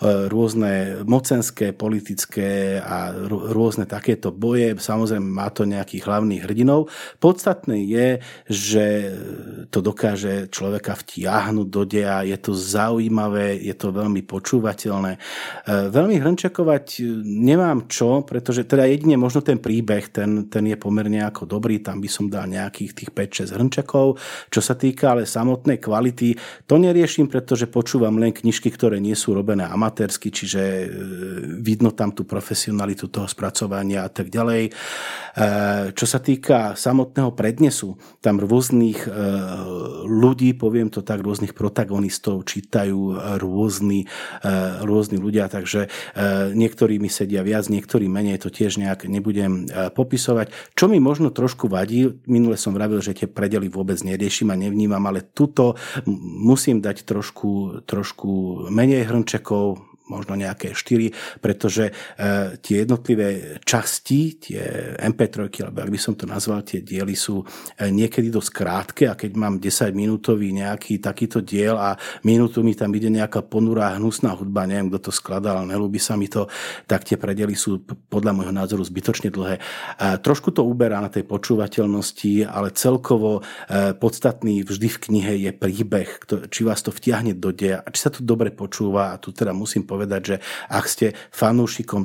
rôzne mocenské, politické a rôzne takéto boje. Samozrejme má to nejakých hlavných hrdinov. Podstatné je, že to dokáže človeka vtiahnuť do deja, je to zaujímavé, je to veľmi počúvateľné. Veľmi hrnčakovať nemám čo, pretože teda jedine možno ten príbeh, ten je pomerne ako dobrý, tam by som dal nejakých tých 5-6 hrnčakov. Čo sa týka ale samotnej kvality, to neriešim, pretože počúvam len knižky, ktoré nie sú robené amatérsky, čiže vidno tam tú profesionalitu toho spracovania a tak ďalej. Čo sa týka samotného prednesu, tam rôznych ľudí, poviem to tak, rôznych protagonistov čítajú rôzni ľudia, takže niektorí mi sedia viac, niektorí menej, to tiež nejak nebudem popisovať. Čo mi možno trošku vadí, minule som vravil, že tie predely vôbec neriešim a nevnímam, ale tuto musím dať trošku menej hrnčekov, možno nejaké 4, pretože tie jednotlivé časti, tie MP3, alebo ak by som to nazval, tie diely sú niekedy dosť krátke a keď mám 10-minútový nejaký takýto diel a minútu mi tam ide nejaká ponurá hnusná hudba, neviem, kto to skladal, nelúbi sa mi to, tak tie predely sú podľa môjho názoru zbytočne dlhé. Trošku to uberá na tej počúvateľnosti, ale celkovo podstatný vždy v knihe je príbeh, či vás to vtiahne do deja a či sa to dobre počúva, a tu teda musím povedať, že ak ste fanúšikom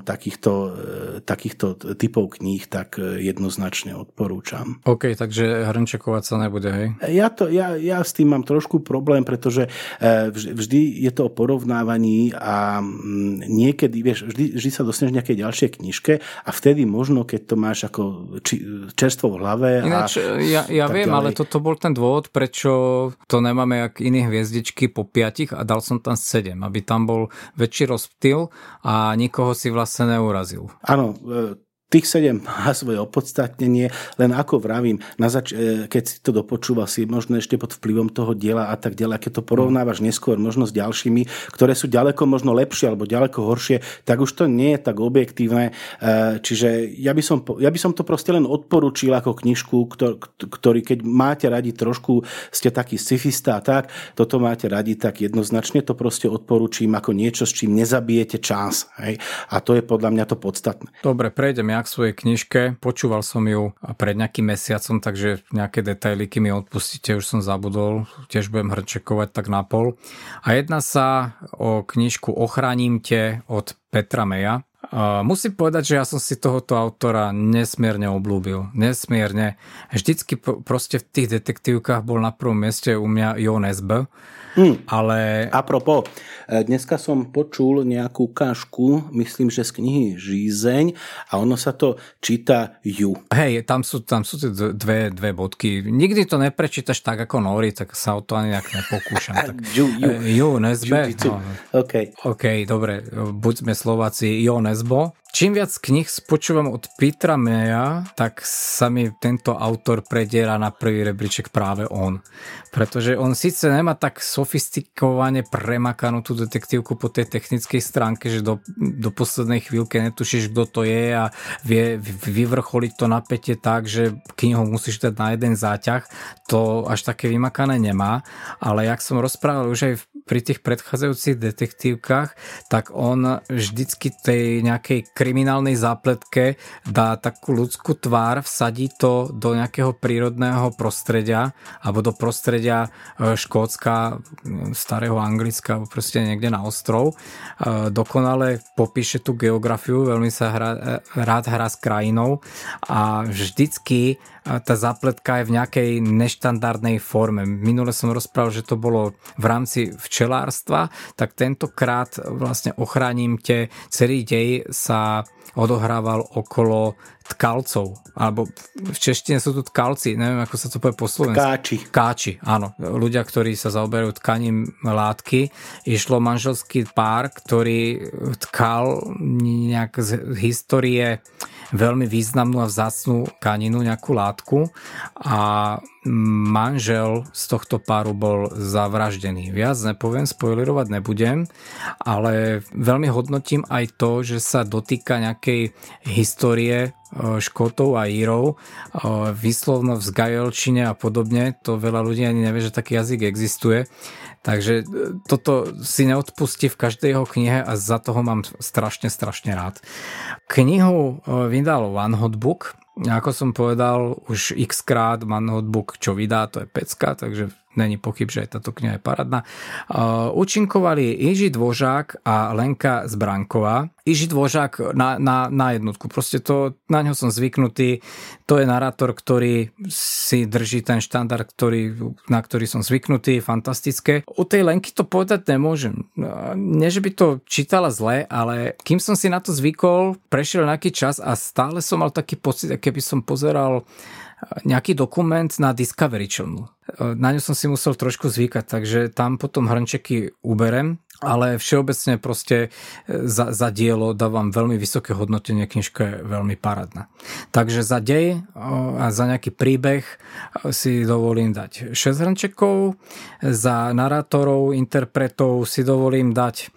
takýchto typov kníh, tak jednoznačne odporúčam. OK, takže hrnčekovať sa nebude, hej? Ja s tým mám trošku problém, pretože vždy je to o porovnávaní a niekedy, vieš, vždy sa dostaneš nejakej ďalšej knižke a vtedy možno, keď to máš ako čerstvo v hlave. Ináč, ja viem, ďalej. Ale toto bol ten dôvod, prečo to nemáme jak iné hviezdičky po 5 a dal som tam 7, aby tam bol väčší rozptyl a nikoho si vlastne neurazil. Áno, tých 7 má svoje opodstatnenie, len ako vravím, keď si to dopočúval, si možno ešte pod vplyvom toho diela a tak ďalej, keď to porovnávaš neskôr možno s ďalšími, ktoré sú ďaleko možno lepšie alebo ďaleko horšie, tak už to nie je tak objektívne. Čiže ja by som to proste len odporučil ako knižku, ktorý keď máte radi trošku, ste taký scifista a tak, toto máte radi, tak jednoznačne to proste odporúčim ako niečo, s čím nezabijete čas. Hej? A to je podľa mňa to podstatné. Dobre, prejdem k svojej knižke. Počúval som ju pred nejakým mesiacom, takže nejaké detailiky mi odpustíte, už som zabudol. Tiež budem hrčekovať tak na pol. A jedná sa o knižku Ochránim te od Petra Maya. Musím povedať, že ja som si tohoto autora nesmierne obľúbil. Nesmierne. Vždycky proste v tých detektívkach bol na prvom mieste u mňa Jo Nesbø. Ale... Apropo, dneska som počul nejakú ukážku, myslím, že z knihy Žízeň a ono sa to číta Ju. Hej, tam sú tie dve bodky. Nikdy to neprečítaš tak ako Nori, tak sa o to ani nejak nepokúšam. Tak... Ju Nesbø. OK, dobre, buďme Slováci, Jo Nesbø. Čím viac knih počúvam od Petra Maya, tak sa mi tento autor prediera na prvý rebríček práve on. Pretože on síce nemá tak sofistikovane premakanú tú detektívku po tej technickej stránke, že do poslednej chvíľky netušíš, kto to je a vie vyvrcholiť to napätie tak, že knihu musíš dať na jeden záťah. To až také vymakané nemá. Ale jak som rozprával už aj pri tých predchádzajúcich detektívkach, tak on vždycky tej nejakej kriminálnej zápletke dá takú ľudskú tvár, vsadí to do nejakého prírodného prostredia alebo do prostredia Škótska, starého Anglicka, proste niekde na ostrov. Dokonale popíše tú geografiu, veľmi sa rád hrá s krajinou a vždycky tá zápletka je v nejakej neštandardnej forme. Minule som rozprával, že to bolo v rámci včelárstva, tak tentokrát vlastne Ochránim te, celý dej sa odohrával okolo tkalcov, alebo v češtine sú tu tkalci, neviem, ako sa to povie po slovensku. Káči, áno. Ľudia, ktorí sa zaoberajú tkaním látky. Išlo manželský pár, ktorý tkal nejak z histórie veľmi významnú a vzácnú tkaninu, nejakú látku a manžel z tohto páru bol zavraždený. Viac nepoviem, spoilerovať nebudem, ale veľmi hodnotím aj to, že sa dotýka nejakej histórie Škótov a Írov, výslovno v zgajolčine a podobne. To veľa ľudí ani nevie, že taký jazyk existuje. Takže toto si neodpustí v každej jeho knihe a za toho mám strašne rád. Knihu vydal One Hot Book. Ako som povedal už x-krát, One Hot Book, čo vydá, to je pecka, takže není pochyb, že aj táto kniha je parádna. Účinkovali Jiří Dvořák a Lenka Zbranková. Jiří Dvořák na jednotku. Proste to, na ňo som zvyknutý. To je narátor, ktorý si drží ten štandard, na ktorý som zvyknutý. Fantastické. U tej Lenky to povedať nemôžem. Nie, že by to čítala zle, ale kým som si na to zvykol, prešiel nejaký čas a stále som mal taký pocit, keby som pozeral nejaký dokument na Discovery Channel. Na ňu som si musel trošku zvykať, takže tam potom hrnčeky uberem, ale všeobecne proste za dielo dávam veľmi vysoké hodnotenie, knižka je veľmi parádna. Takže za dej a za nejaký príbeh si dovolím dať 6 hrnčekov, za narátorov, interpretov si dovolím dať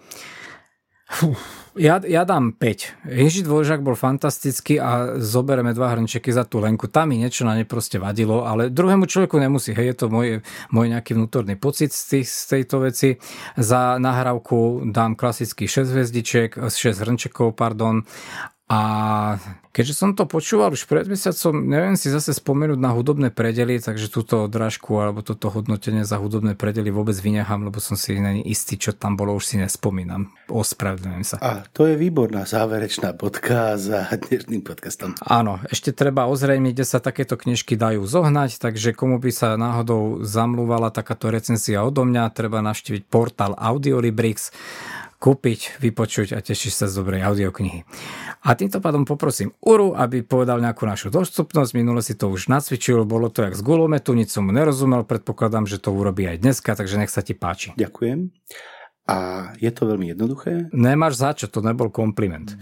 Ja dám 5. Jiří Dvořák bol fantastický a zoberieme 2 hrnčeky za tú Lenku. Tam mi niečo na ne proste vadilo, ale druhému človeku nemusí. Hej, je to môj nejaký vnútorný pocit z tejto veci. Za nahrávku dám klasický 6 hviezdičiek, 6 hrnčekov, pardon. A keďže som to počúval už pred mesiacom, neviem si zase spomenúť na hudobné predely, takže túto odrážku alebo toto hodnotenie za hudobné predely vôbec vynechám, lebo som si není istý, čo tam bolo, už si nespomínam. Ospravedlňujem sa. A to je výborná záverečná bodka za dnešným podcastom. Áno, ešte treba ozrejmiť, kde sa takéto knižky dajú zohnať, takže komu by sa náhodou zamlúvala takáto recenzia odo mňa, treba navštíviť portál Audiolibrix, kúpiť, vypočuť a tešiť sa z dobrej audioknihy. A týmto pádom poprosím Uru, aby povedal nejakú našu dostupnosť. Minule si to už nacvičil, bolo to jak z gulometu, nič som mu nerozumel, predpokladám, že to urobí aj dneska, takže nech sa ti páči. Ďakujem. A je to veľmi jednoduché. Nemáš za čo, to nebol kompliment.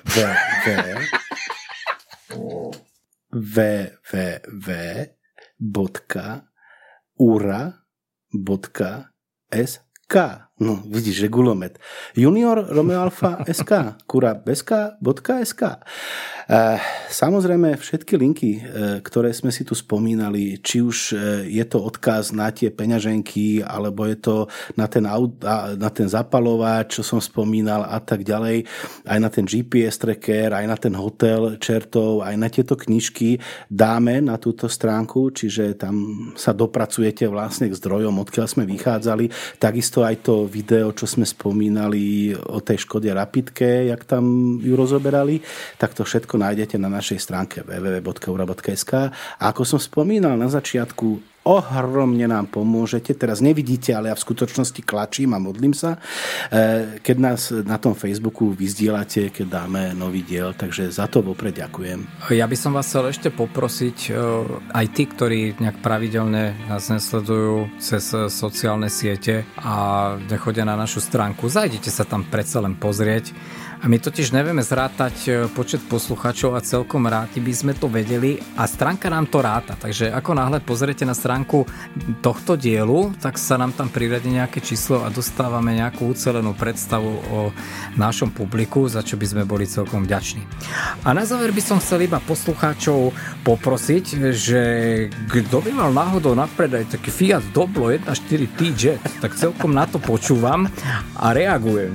www.ura.sk. No, vidíš, že gulomet. Junior Romeo Alfa SK, kurabeska.sk. Samozrejme, všetky linky, ktoré sme si tu spomínali, či už je to odkaz na tie peňaženky, alebo je to na ten zapalovač, čo som spomínal a tak ďalej, aj na ten GPS tracker, aj na ten hotel čertov, aj na tieto knižky dáme na túto stránku, čiže tam sa dopracujete vlastne k zdrojom, odkiaľ sme vychádzali. Takisto aj to video, čo sme spomínali o tej Škode Rapidke, jak tam ju rozoberali, tak to všetko nájdete na našej stránke www.ura.sk. A ako som spomínal na začiatku, ohromne nám pomôžete. Teraz nevidíte, ale ja v skutočnosti klačím a modlím sa, keď nás na tom Facebooku vyzdielate, keď dáme nový diel, takže za to vopred ďakujem. Ja by som vás chcel ešte poprosiť, aj tí, ktorí nejak pravidelne nás nesledujú cez sociálne siete a nechodia na našu stránku, zajdite sa tam predsa len pozrieť. A my totiž nevieme zrátať počet poslucháčov a celkom rádi by sme to vedeli a stránka nám to ráta. Takže ako náhle pozriete na stránku tohto dielu, tak sa nám tam priradí nejaké číslo a dostávame nejakú ucelenú predstavu o našom publiku, za čo by sme boli celkom vďační. A na záver by som chcel iba poslucháčov poprosiť, že kto by mal náhodou na predaj taký Fiat Doblo 1.4 T-Jet, tak celkom na to počúvam a reagujem.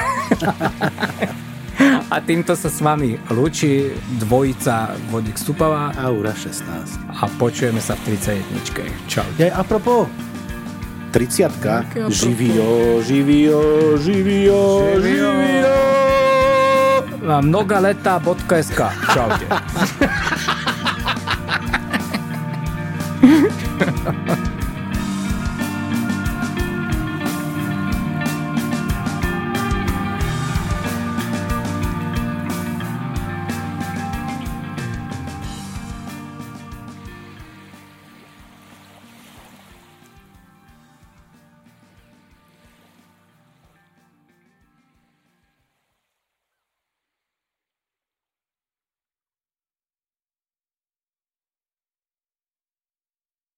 A týmto sa s vami lúči dvojica Vodík Stupava a Ura 16. A počujeme sa v 31. Čau. A propos 30-ka. Živio. Mnogaleta.sk. Čaute.